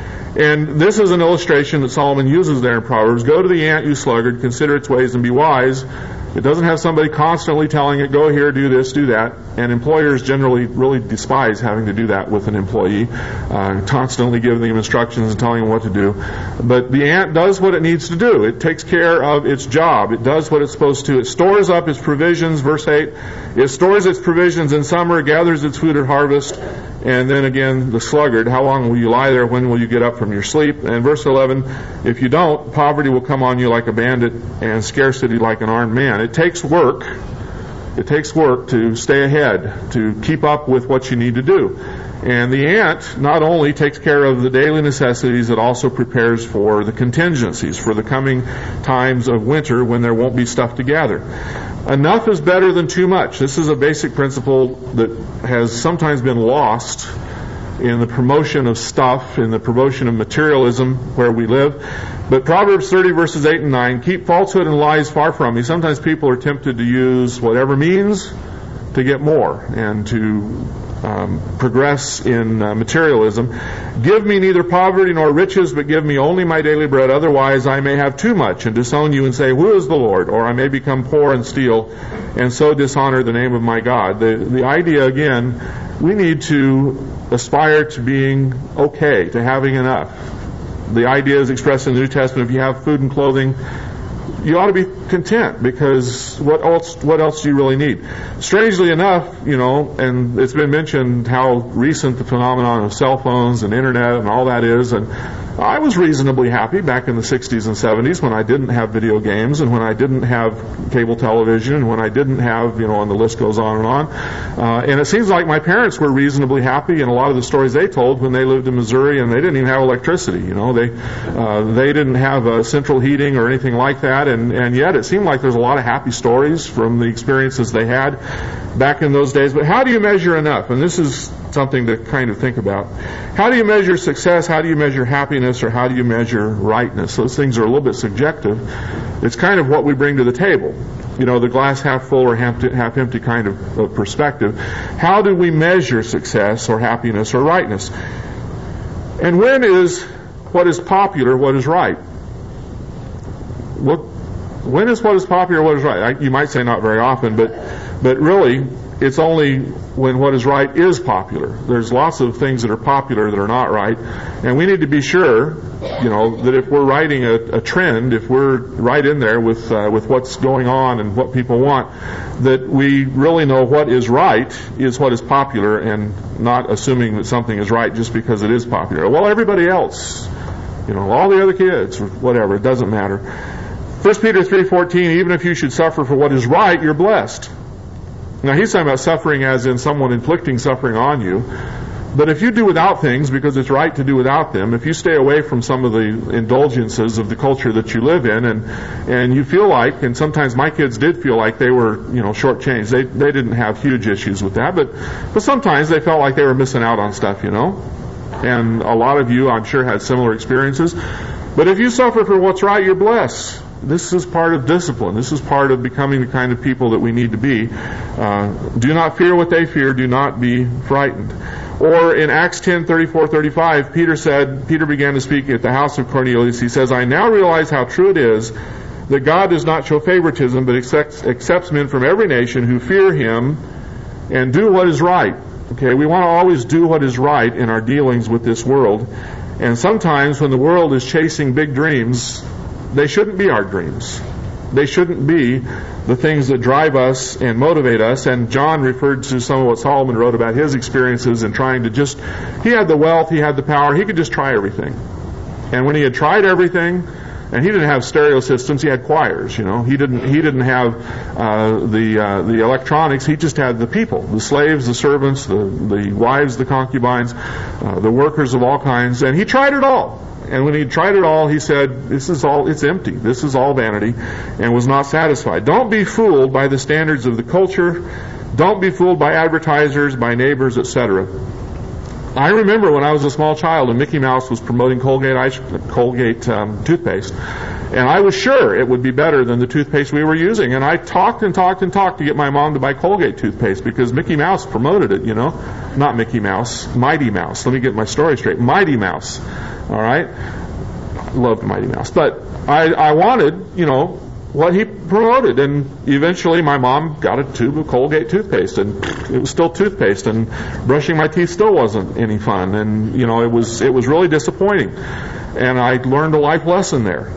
And this is an illustration that Solomon uses there in Proverbs. Go to the ant, you sluggard, consider its ways and be wise. It doesn't have somebody constantly telling it, go here, do this, do that. And employers generally really despise having to do that with an employee, constantly giving them instructions and telling them what to do. But the ant does what it needs to do. It takes care of its job. It does what it's supposed to. It stores up its provisions, verse 8. It stores its provisions in summer, gathers its food at harvest. And then again, the sluggard, how long will you lie there? When will you get up from your sleep? And verse 11, if you don't, poverty will come on you like a bandit and scarcity like an armed man. It takes work. It takes work to stay ahead, to keep up with what you need to do. And the ant not only takes care of the daily necessities, it also prepares for the contingencies, for the coming times of winter when there won't be stuff to gather. Enough is better than too much. This is a basic principle that has sometimes been lost in the promotion of stuff, in the promotion of materialism where we live. But Proverbs 30 verses 8 and 9, keep falsehood and lies far from me. Sometimes people are tempted to use whatever means to get more and to progress in materialism. Give me neither poverty nor riches, but give me only my daily bread. Otherwise I may have too much and disown you and say, who is the Lord? Or I may become poor and steal and so dishonor the name of my God. The idea, again, we need to aspire to being okay, to having enough. The idea is expressed in the New Testament. If you have food and clothing, you ought to be content, because what else do you really need? Strangely enough, and it's been mentioned how recent the phenomenon of cell phones and internet and all that is, and I was reasonably happy back in the 60s and 70s when I didn't have video games and when I didn't have cable television and when I didn't have, and the list goes on and on. And it seems like my parents were reasonably happy in a lot of the stories they told when they lived in Missouri and they didn't even have electricity. They didn't have central heating or anything like that, and yet it seemed like there's a lot of happy stories from the experiences they had back in those days. But how do you measure enough? And this is something to kind of think about. How do you measure success? How do you measure happiness? Or how do you measure rightness? Those things are a little bit subjective. It's kind of what we bring to the table. The glass half full or half empty kind of perspective. How do we measure success or happiness or rightness? And when is what is popular what is right? When is what is popular what is right? You might say not very often, but really, It's only when what is right is popular. There's lots of things that are popular that are not right, and we need to be sure, that if we're writing a trend, if we're right in there with what's going on and what people want, that we really know what is right is what is popular, and not assuming that something is right just because it is popular. Well, everybody else, all the other kids, or whatever, it doesn't matter. 1 Peter 3:14, even if you should suffer for what is right, you're blessed. Now, he's talking about suffering as in someone inflicting suffering on you. But if you do without things because it's right to do without them, if you stay away from some of the indulgences of the culture that you live in, and you feel like, and sometimes my kids did feel like they were, shortchanged. They didn't have huge issues with that, but sometimes they felt like they were missing out on stuff, And a lot of you, I'm sure, had similar experiences. But if you suffer for what's right, you're blessed. This is part of discipline. This is part of becoming the kind of people that we need to be. Do not fear what they fear. Do not be frightened. Or in Acts 10:34-35, Peter began to speak at the house of Cornelius. He says, I now realize how true it is that God does not show favoritism, but accepts men from every nation who fear him and do what is right. Okay, we want to always do what is right in our dealings with this world. And sometimes when the world is chasing big dreams, they shouldn't be our dreams. They shouldn't be the things that drive us and motivate us. And John referred to some of what Solomon wrote about his experiences in trying to he had the wealth, he had the power, he could just try everything. And when he had tried everything, and he didn't have stereo systems, he had choirs, He didn't have the electronics, he just had the people, the slaves, the servants, the wives, the concubines, the workers of all kinds, and he tried it all. And when he tried it all, he said, it's empty. This is all vanity, and was not satisfied. Don't be fooled by the standards of the culture. Don't be fooled by advertisers, by neighbors, etc. I remember when I was a small child and Mickey Mouse was promoting Colgate toothpaste, and I was sure it would be better than the toothpaste we were using. And I talked to get my mom to buy Colgate toothpaste because Mickey Mouse promoted it, Not Mickey Mouse, Mighty Mouse. Let me get my story straight. Mighty Mouse. All right? I loved Mighty Mouse. But I wanted, what he promoted. And eventually my mom got a tube of Colgate toothpaste, and it was still toothpaste, and brushing my teeth still wasn't any fun. And, it was really disappointing. And I learned a life lesson there.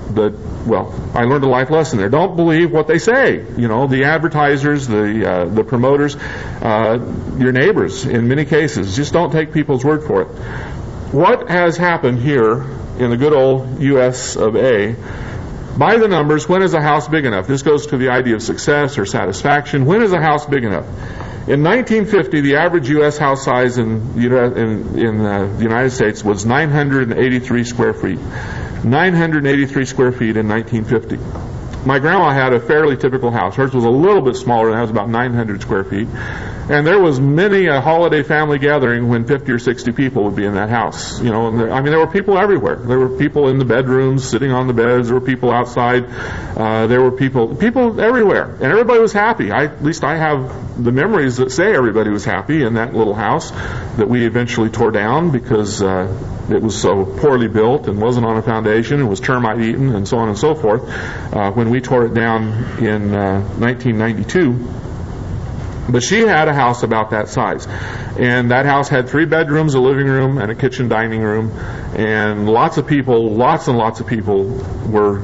I learned a life lesson there. Don't believe what they say. The advertisers, the promoters, your neighbors in many cases. Just don't take people's word for it. What has happened here in the good old U.S. of A., by the numbers, when is a house big enough? This goes to the idea of success or satisfaction. When is a house big enough? In 1950, the average U.S. house size in the United States was 983 square feet. 983 square feet in 1950. My grandma had a fairly typical house. Hers was a little bit smaller, and that was about 900 square feet. And there was many a holiday family gathering when 50 or 60 people would be in that house. There were people everywhere. There were people in the bedrooms, sitting on the beds. There were people outside. There were people everywhere. And everybody was happy. At least I have the memories that say everybody was happy in that little house that we eventually tore down because it was so poorly built and wasn't on a foundation and was termite eaten and so on and so forth. When we tore it down in 1992, but she had a house about that size, and that house had 3 bedrooms, a living room, and a kitchen dining room, and lots and lots of people were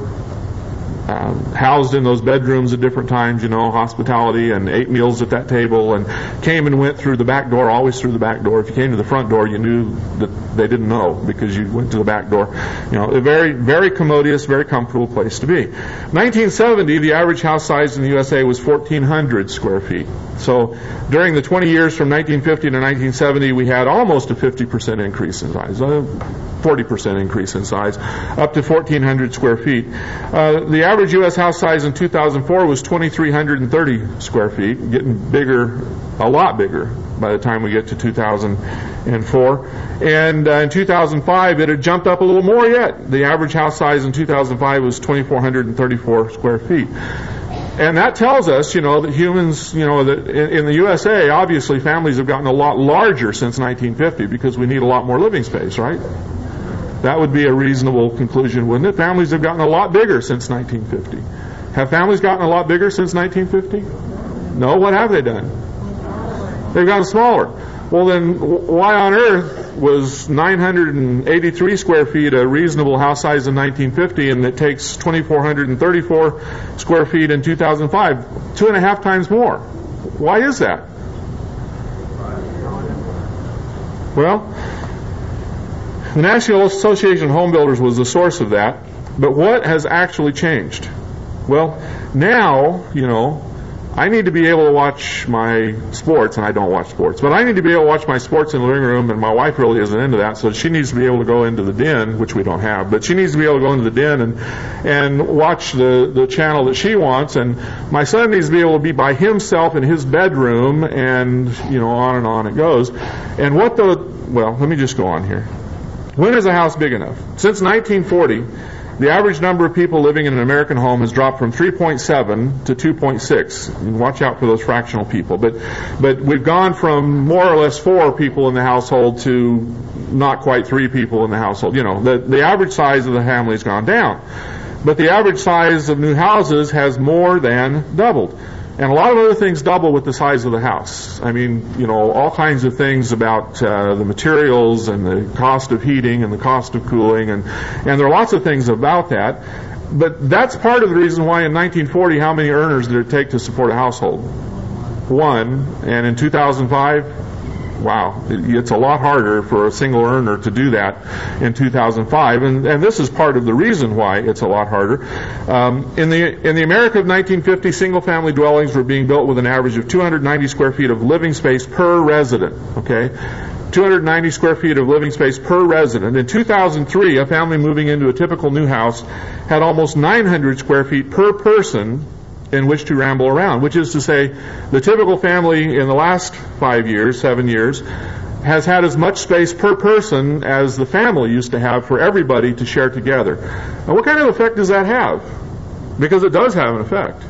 housed in those bedrooms at different times, hospitality, and ate meals at that table, and came and went through the back door, always through the back door. If you came to the front door, you knew that they didn't know because you went to the back door. A very, very commodious, very comfortable place to be. 1970, the average house size in the USA was 1,400 square feet. So during the 20 years from 1950 to 1970, we had almost a 50% increase in size, 40% increase in size, up to 1,400 square feet. The average U.S. house size in 2004 was 2,330 square feet, getting bigger, a lot bigger by the time we get to 2004. And in 2005, it had jumped up a little more yet. The average house size in 2005 was 2,434 square feet. And that tells us, that humans, that in the USA, obviously families have gotten a lot larger since 1950 because we need a lot more living space, right? That would be a reasonable conclusion, wouldn't it? Families have gotten a lot bigger since 1950. Have families gotten a lot bigger since 1950? No, what have they done? They've gotten smaller. Well, then why on earth was 983 square feet a reasonable house size in 1950, and it takes 2,434 square feet in 2005, 2.5 times more? Why is that? Well, the National Association of Home Builders was the source of that, but what has actually changed? Well, now, I need to be able to watch my sports, and I don't watch sports, but I need to be able to watch my sports in the living room, and my wife really isn't into that, so she needs to be able to go into the den, which we don't have, but she needs to be able to go into the den and watch the channel that she wants, and my son needs to be able to be by himself in his bedroom, and, on and on it goes. And let me just go on here. When is a house big enough? Since 1940, the average number of people living in an American home has dropped from 3.7 to 2.6. Watch out for those fractional people. But we've gone from more or less 4 people in the household to not quite 3 people in the household. The average size of the family has gone down. But the average size of new houses has more than doubled. And a lot of other things double with the size of the house. I mean, all kinds of things about the materials and the cost of heating and the cost of cooling, and there are lots of things about that. But that's part of the reason why in 1940, how many earners did it take to support a household? 1. And in 2005, wow, it's a lot harder for a single earner to do that in 2005, and this is part of the reason why it's a lot harder. In the America of 1950, single-family dwellings were being built with an average of 290 square feet of living space per resident. Okay, 290 square feet of living space per resident. In 2003, a family moving into a typical new house had almost 900 square feet per person in which to ramble around, which is to say the typical family in the last 7 years, has had as much space per person as the family used to have for everybody to share together. Now, what kind of effect does that have? Because it does have an effect.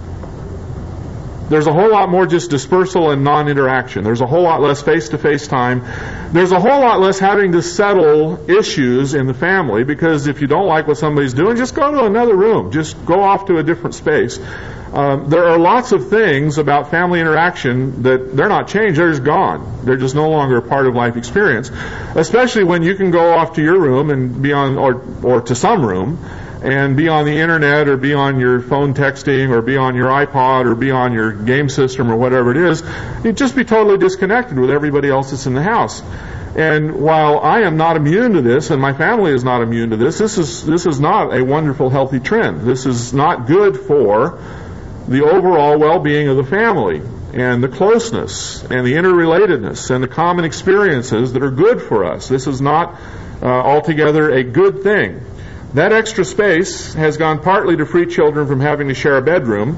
There's a whole lot more just dispersal and non-interaction. There's a whole lot less face-to-face time. There's a whole lot less having to settle issues in the family, because if you don't like what somebody's doing, just go to another room. Just go off to a different space. There are lots of things about family interaction that they're not changed. They're just gone. They're just no longer a part of life experience, especially when you can go off to your room and be on, or to some room, and be on the internet, or be on your phone texting, or be on your iPod, or be on your game system, or whatever it is. You'd just be totally disconnected with everybody else that's in the house. And while I am not immune to this, and my family is not immune to this, this is not a wonderful, healthy trend. This is not good for the overall well-being of the family, and the closeness, and the interrelatedness, and the common experiences that are good for us. This is not altogether a good thing. That extra space has gone partly to free children from having to share a bedroom.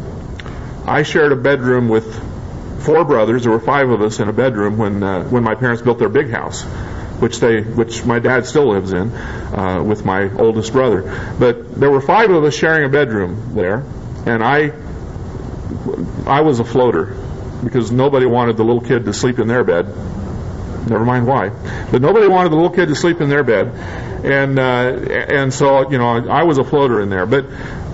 I shared a bedroom with 4 brothers. There were 5 of us in a bedroom when my parents built their big house, which my dad still lives in with my oldest brother. But there were 5 of us sharing a bedroom there, and I was a floater, because nobody wanted the little kid to sleep in their bed. Never mind why, but nobody wanted the little kid to sleep in their bed, and so I was a floater in there. But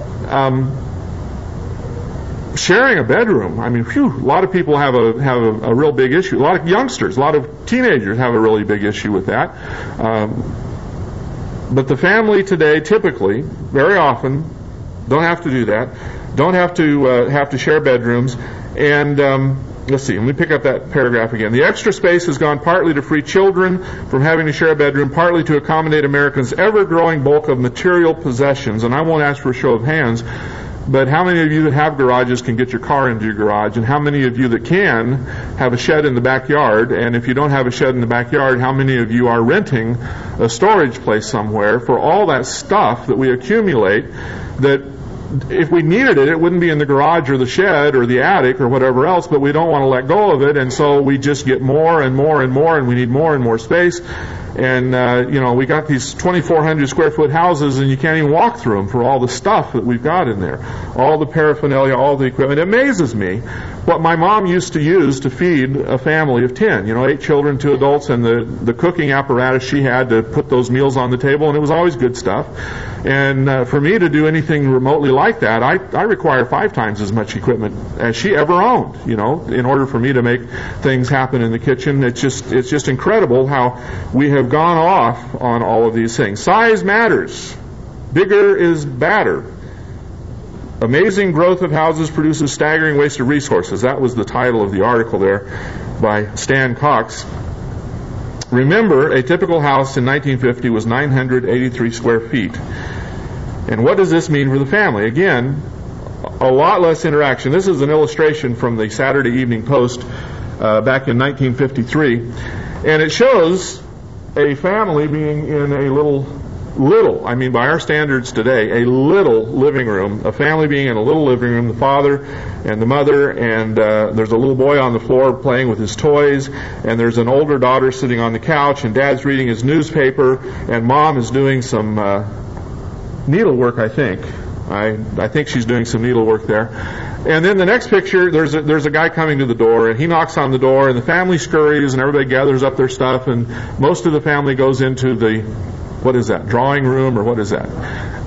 sharing a bedroom, I mean, a lot of people have a real big issue. A lot of youngsters, a lot of teenagers have a really big issue with that. But the family today, typically, very often, don't have to do that. Don't have to share bedrooms. And let's see, let me pick up that paragraph again. The extra space has gone partly to free children from having to share a bedroom, partly to accommodate Americans' ever-growing bulk of material possessions. And I won't ask for a show of hands, but how many of you that have garages can get your car into your garage? And how many of you that can have a shed in the backyard? And if you don't have a shed in the backyard, how many of you are renting a storage place somewhere for all that stuff that we accumulate that if we needed it, it wouldn't be in the garage or the shed or the attic or whatever else, but we don't want to let go of it, and so we just get more and more and more, and we need more and more space. And, we got these 2,400 square foot houses, and you can't even walk through them for all the stuff that we've got in there. All the paraphernalia, all the equipment. It amazes me what my mom used to use to feed a family of 10, 8 children, 2 adults, and the cooking apparatus she had to put those meals on the table, and it was always good stuff. And for me to do anything remotely like that. I require 5 times as much equipment as she ever owned, in order for me to make things happen in the kitchen. It's just incredible how we have gone off on all of these things. Size matters. Bigger is badder. Amazing growth of houses produces staggering waste of resources. That was the title of the article there by Stan Cox. Remember, a typical house in 1950 was 983 square feet. And what does this mean for the family? Again, a lot less interaction. This is an illustration from the Saturday Evening Post back in 1953. And it shows a family being in a little, I mean by our standards today, a little living room, a family being in a little living room, the father and the mother, and there's a little boy on the floor playing with his toys, and there's an older daughter sitting on the couch, and dad's reading his newspaper, and mom is doing some needlework, I think. I think she's doing some needlework there. And then the next picture, there's a guy coming to the door, and he knocks on the door, and the family scurries, and everybody gathers up their stuff, and most of the family goes into the, what is that, drawing room, or what is that?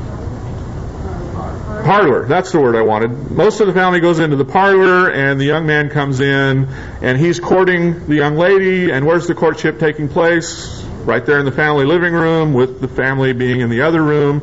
Parlor. That's the word I wanted. Most of the family goes into the parlor, and the young man comes in, and he's courting the young lady, and where's the courtship taking place? Right there in the family living room, with the family being in the other room,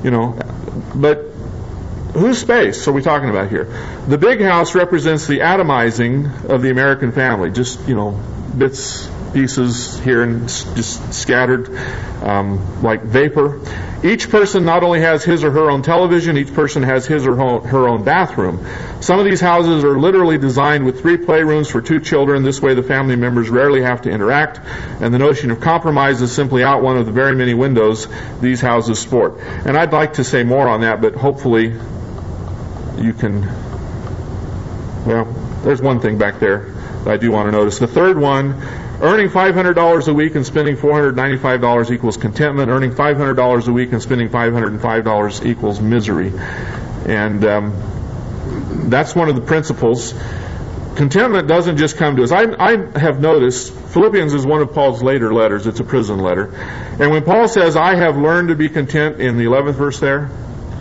But whose space are we talking about here? The big house represents the atomizing of the American family. Just, bits, pieces here and just scattered like vapor. Each person not only has his or her own television, each person has his or her own bathroom. Some of these houses are literally designed with 3 playrooms for 2 children. This way the family members rarely have to interact, and the notion of compromise is simply out one of the very many windows these houses sport. And I'd like to say more on that, but hopefully you can... Well, there's one thing back there that I do want to notice. The third one, earning $500 a week and spending $495 equals contentment. Earning $500 a week and spending $505 equals misery. And that's one of the principles. Contentment doesn't just come to us. I have noticed Philippians is one of Paul's later letters. It's a prison letter. And when Paul says, I have learned to be content in the 11th verse there,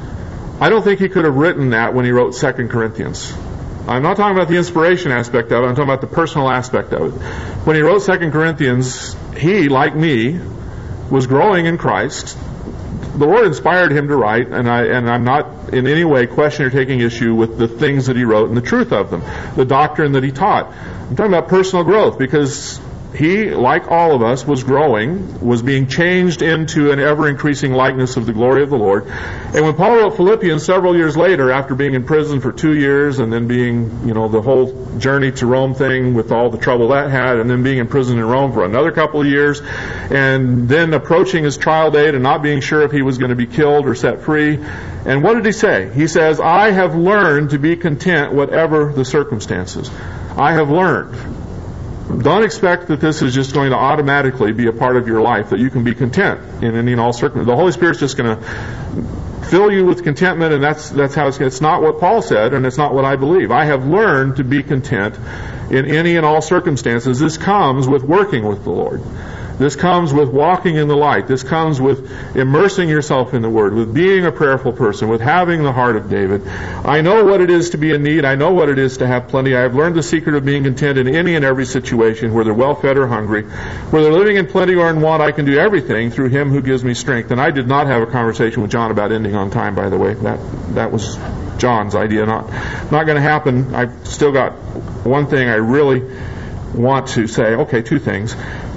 I don't think he could have written that when he wrote 2 Corinthians. I'm not talking about the inspiration aspect of it. I'm talking about the personal aspect of it. When he wrote 2 Corinthians, he, like me, was growing in Christ. The Lord inspired him to write, and I'm not in any way questioning or taking issue with the things that he wrote and the truth of them, the doctrine that he taught. I'm talking about personal growth, because he, like all of us, was growing, was being changed into an ever-increasing likeness of the glory of the Lord. And when Paul wrote Philippians several years later, after being in prison for 2 years, and then being, the whole journey to Rome thing with all the trouble that had, and then being in prison in Rome for another couple of years, and then approaching his trial date and not being sure if he was going to be killed or set free. And what did he say? He says, I have learned to be content whatever the circumstances. I have learned. Don't expect that this is just going to automatically be a part of your life, that you can be content in any and all circumstances. The Holy Spirit's just going to fill you with contentment, and that's how it's not what Paul said, and it's not what I believe. I have learned to be content in any and all circumstances. This comes with working with the Lord. This comes with walking in the light. This comes with immersing yourself in the Word, with being a prayerful person, with having the heart of David. I know what it is to be in need. I know what it is to have plenty. I have learned the secret of being content in any and every situation, whether well-fed or hungry. Whether living in plenty or in want, I can do everything through Him who gives me strength. And I did not have a conversation with John about ending on time, by the way. That was John's idea. Not going to happen. I've still got one thing I really want to say. Okay, 2 things.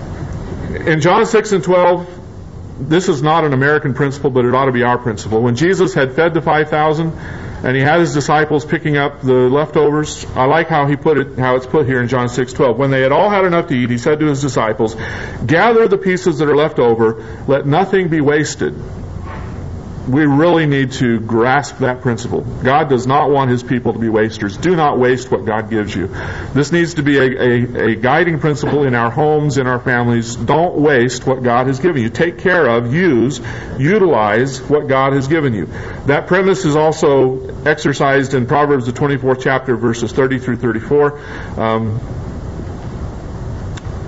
In John 6 and 12, this is not an American principle, but it ought to be our principle. When Jesus had fed the 5,000, and he had his disciples picking up the leftovers, I like how he put it, how it's put here in John 6:12. When they had all had enough to eat, he said to his disciples, gather the pieces that are left over, let nothing be wasted. We really need to grasp that principle. God does not want His people to be wasters. Do not waste what God gives you. This needs to be a guiding principle in our homes, in our families. Don't waste what God has given you. Take care of, utilize what God has given you. That premise is also exercised in Proverbs, the 24th chapter, verses 30 through 34.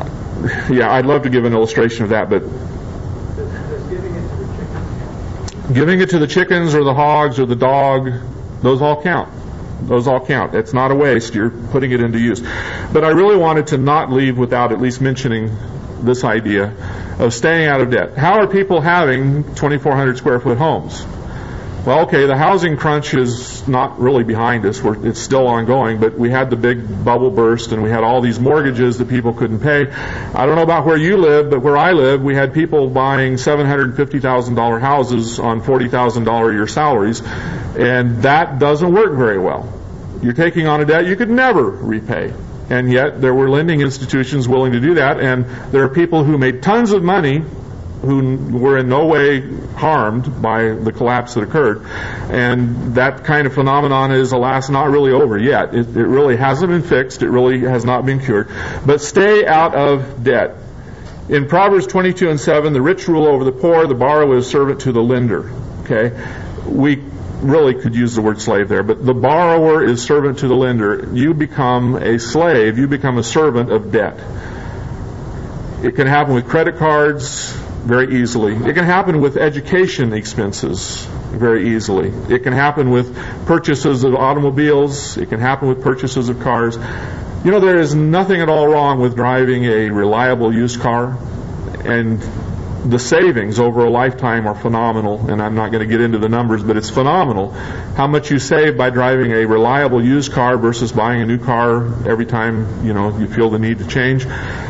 I'd love to give an illustration of that, but Giving it to the chickens or the hogs or the dog, those all count. Those all count. It's not a waste. You're putting it into use. But I really wanted to not leave without at least mentioning this idea of staying out of debt. How are people having 2,400 square foot homes? Well, okay, the housing crunch is not really behind us. It's still ongoing, but we had the big bubble burst and we had all these mortgages that people couldn't pay. I don't know about where you live, but where I live, we had people buying $750,000 houses on $40,000 a year salaries, and that doesn't work very well. You're taking on a debt you could never repay. And yet there were lending institutions willing to do that, and there are people who made tons of money who were in no way harmed by the collapse that occurred. And that kind of phenomenon is, alas, not really over yet. It really hasn't been fixed. It really has not been cured. But stay out of debt. In Proverbs 22:7, the rich rule over the poor, the borrower is servant to the lender. Okay? We really could use the word slave there, but the borrower is servant to the lender. You become a slave. You become a servant of debt. It can happen with credit cards very easily. It can happen with education expenses very easily. It can happen with purchases of automobiles. It can happen with purchases of cars. You know, there is nothing at all wrong with driving a reliable used car, and the savings over a lifetime are phenomenal, and I'm not going to get into the numbers, but it's phenomenal how much you save by driving a reliable used car versus buying a new car every time, you feel the need to change.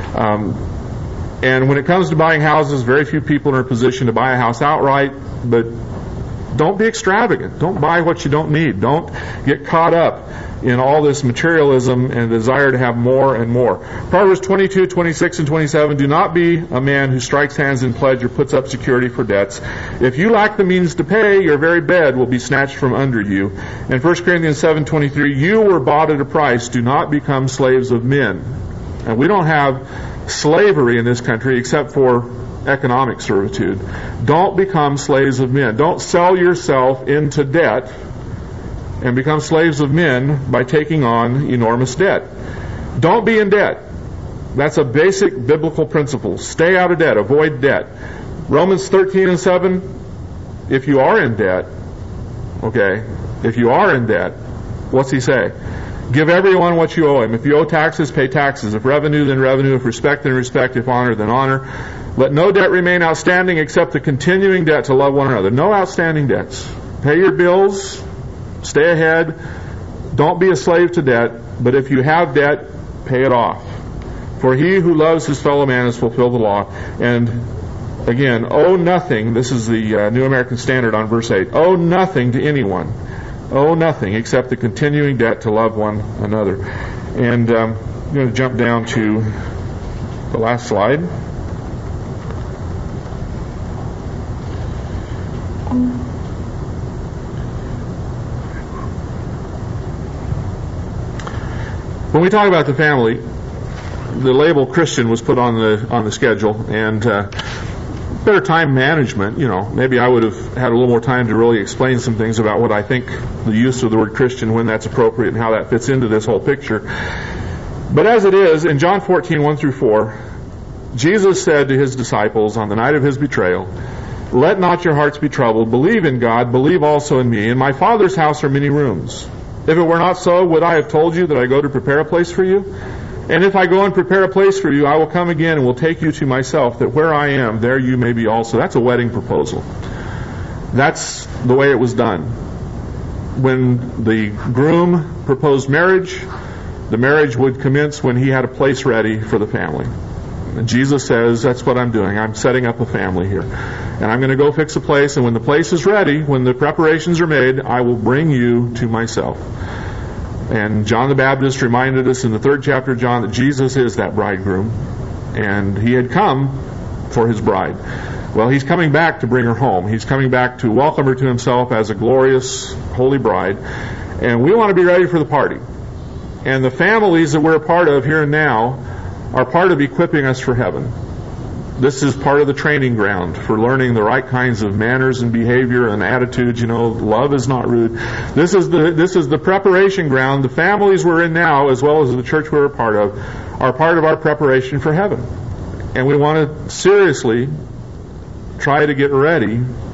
And when it comes to buying houses, very few people are in a position to buy a house outright, but don't be extravagant. Don't buy what you don't need. Don't get caught up in all this materialism and desire to have more and more. Proverbs 22:26 and 27, do not be a man who strikes hands in pledge or puts up security for debts. If you lack the means to pay, your very bed will be snatched from under you. And 1 Corinthians 7:23, you were bought at a price. Do not become slaves of men. And we don't have slavery in this country except for economic servitude. Don't become slaves of men. Don't sell yourself into debt and become slaves of men by taking on enormous debt. Don't be in debt. That's a basic biblical principle. Stay out of debt. Avoid debt. Romans 13:7, if you are in debt, if you are in debt, what's he say? Give everyone what you owe him. If you owe taxes, pay taxes. If revenue, then revenue. If respect, then respect. If honor, then honor. Let no debt remain outstanding except the continuing debt to love one another. No outstanding debts. Pay your bills. Stay ahead. Don't be a slave to debt. But if you have debt, pay it off. For he who loves his fellow man has fulfilled the law. And again, owe nothing. This is the New American Standard on verse 8. Owe nothing to anyone. Owe nothing except the continuing debt to love one another. And I'm going to jump down to the last slide. When we talk about the family, the label Christian was put on the schedule, and better time management, maybe I would have had a little more time to really explain some things about what I think the use of the word Christian, when that's appropriate, and how that fits into this whole picture. But as it is, in John 14:1-4, Jesus said to his disciples on the night of his betrayal, let not your hearts be troubled. Believe in God. Believe also in me. In my Father's house are many rooms. If it were not so, would I have told you that I go to prepare a place for you? And if I go and prepare a place for you, I will come again and will take you to myself, that where I am, there you may be also. That's a wedding proposal. That's the way it was done. When the groom proposed marriage, the marriage would commence when he had a place ready for the family. And Jesus says, that's what I'm doing. I'm setting up a family here. And I'm going to go fix a place, and when the place is ready, when the preparations are made, I will bring you to myself. And John the Baptist reminded us in the 3rd chapter of John that Jesus is that bridegroom, and he had come for his bride. Well, he's coming back to bring her home. He's coming back to welcome her to himself as a glorious, holy bride. And we want to be ready for the party. And the families that we're a part of here and now are part of equipping us for heaven. This is part of the training ground for learning the right kinds of manners and behavior and attitudes. Love is not rude. This is the preparation ground. The families we're in now, as well as the church we're a part of, are part of our preparation for heaven. And we want to seriously try to get ready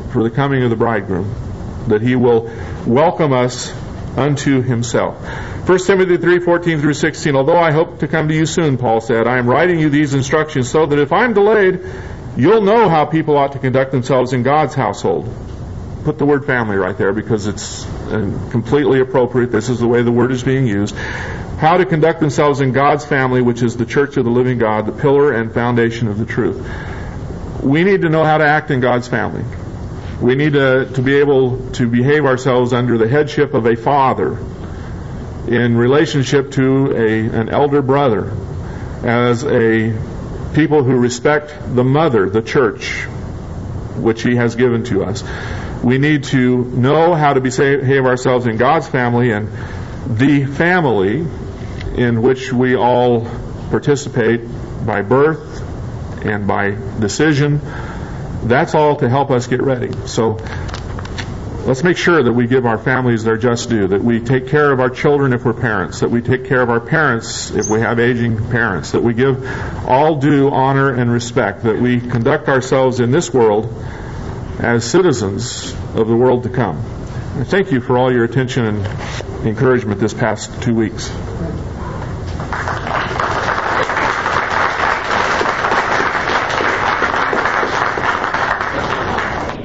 for the coming of the bridegroom, that he will welcome us unto himself. 1 Timothy 3:14 through 16, although I hope to come to you soon, Paul said, I am writing you these instructions so that if I'm delayed, you'll know how people ought to conduct themselves in God's household. Put the word family right there because it's completely appropriate. This is the way the word is being used. How to conduct themselves in God's family, which is the church of the living God, the pillar and foundation of the truth. We need to know how to act in God's family. We need to be able to behave ourselves under the headship of a father, in relationship to an elder brother, as a people who respect the mother, the church, which he has given to us. We need to know how to behave ourselves in God's family, and the family in which we all participate by birth and by decision. That's all to help us get ready. So let's make sure that we give our families their just due, that we take care of our children if we're parents, that we take care of our parents if we have aging parents, that we give all due honor and respect, that we conduct ourselves in this world as citizens of the world to come. And thank you for all your attention and encouragement this past 2 weeks.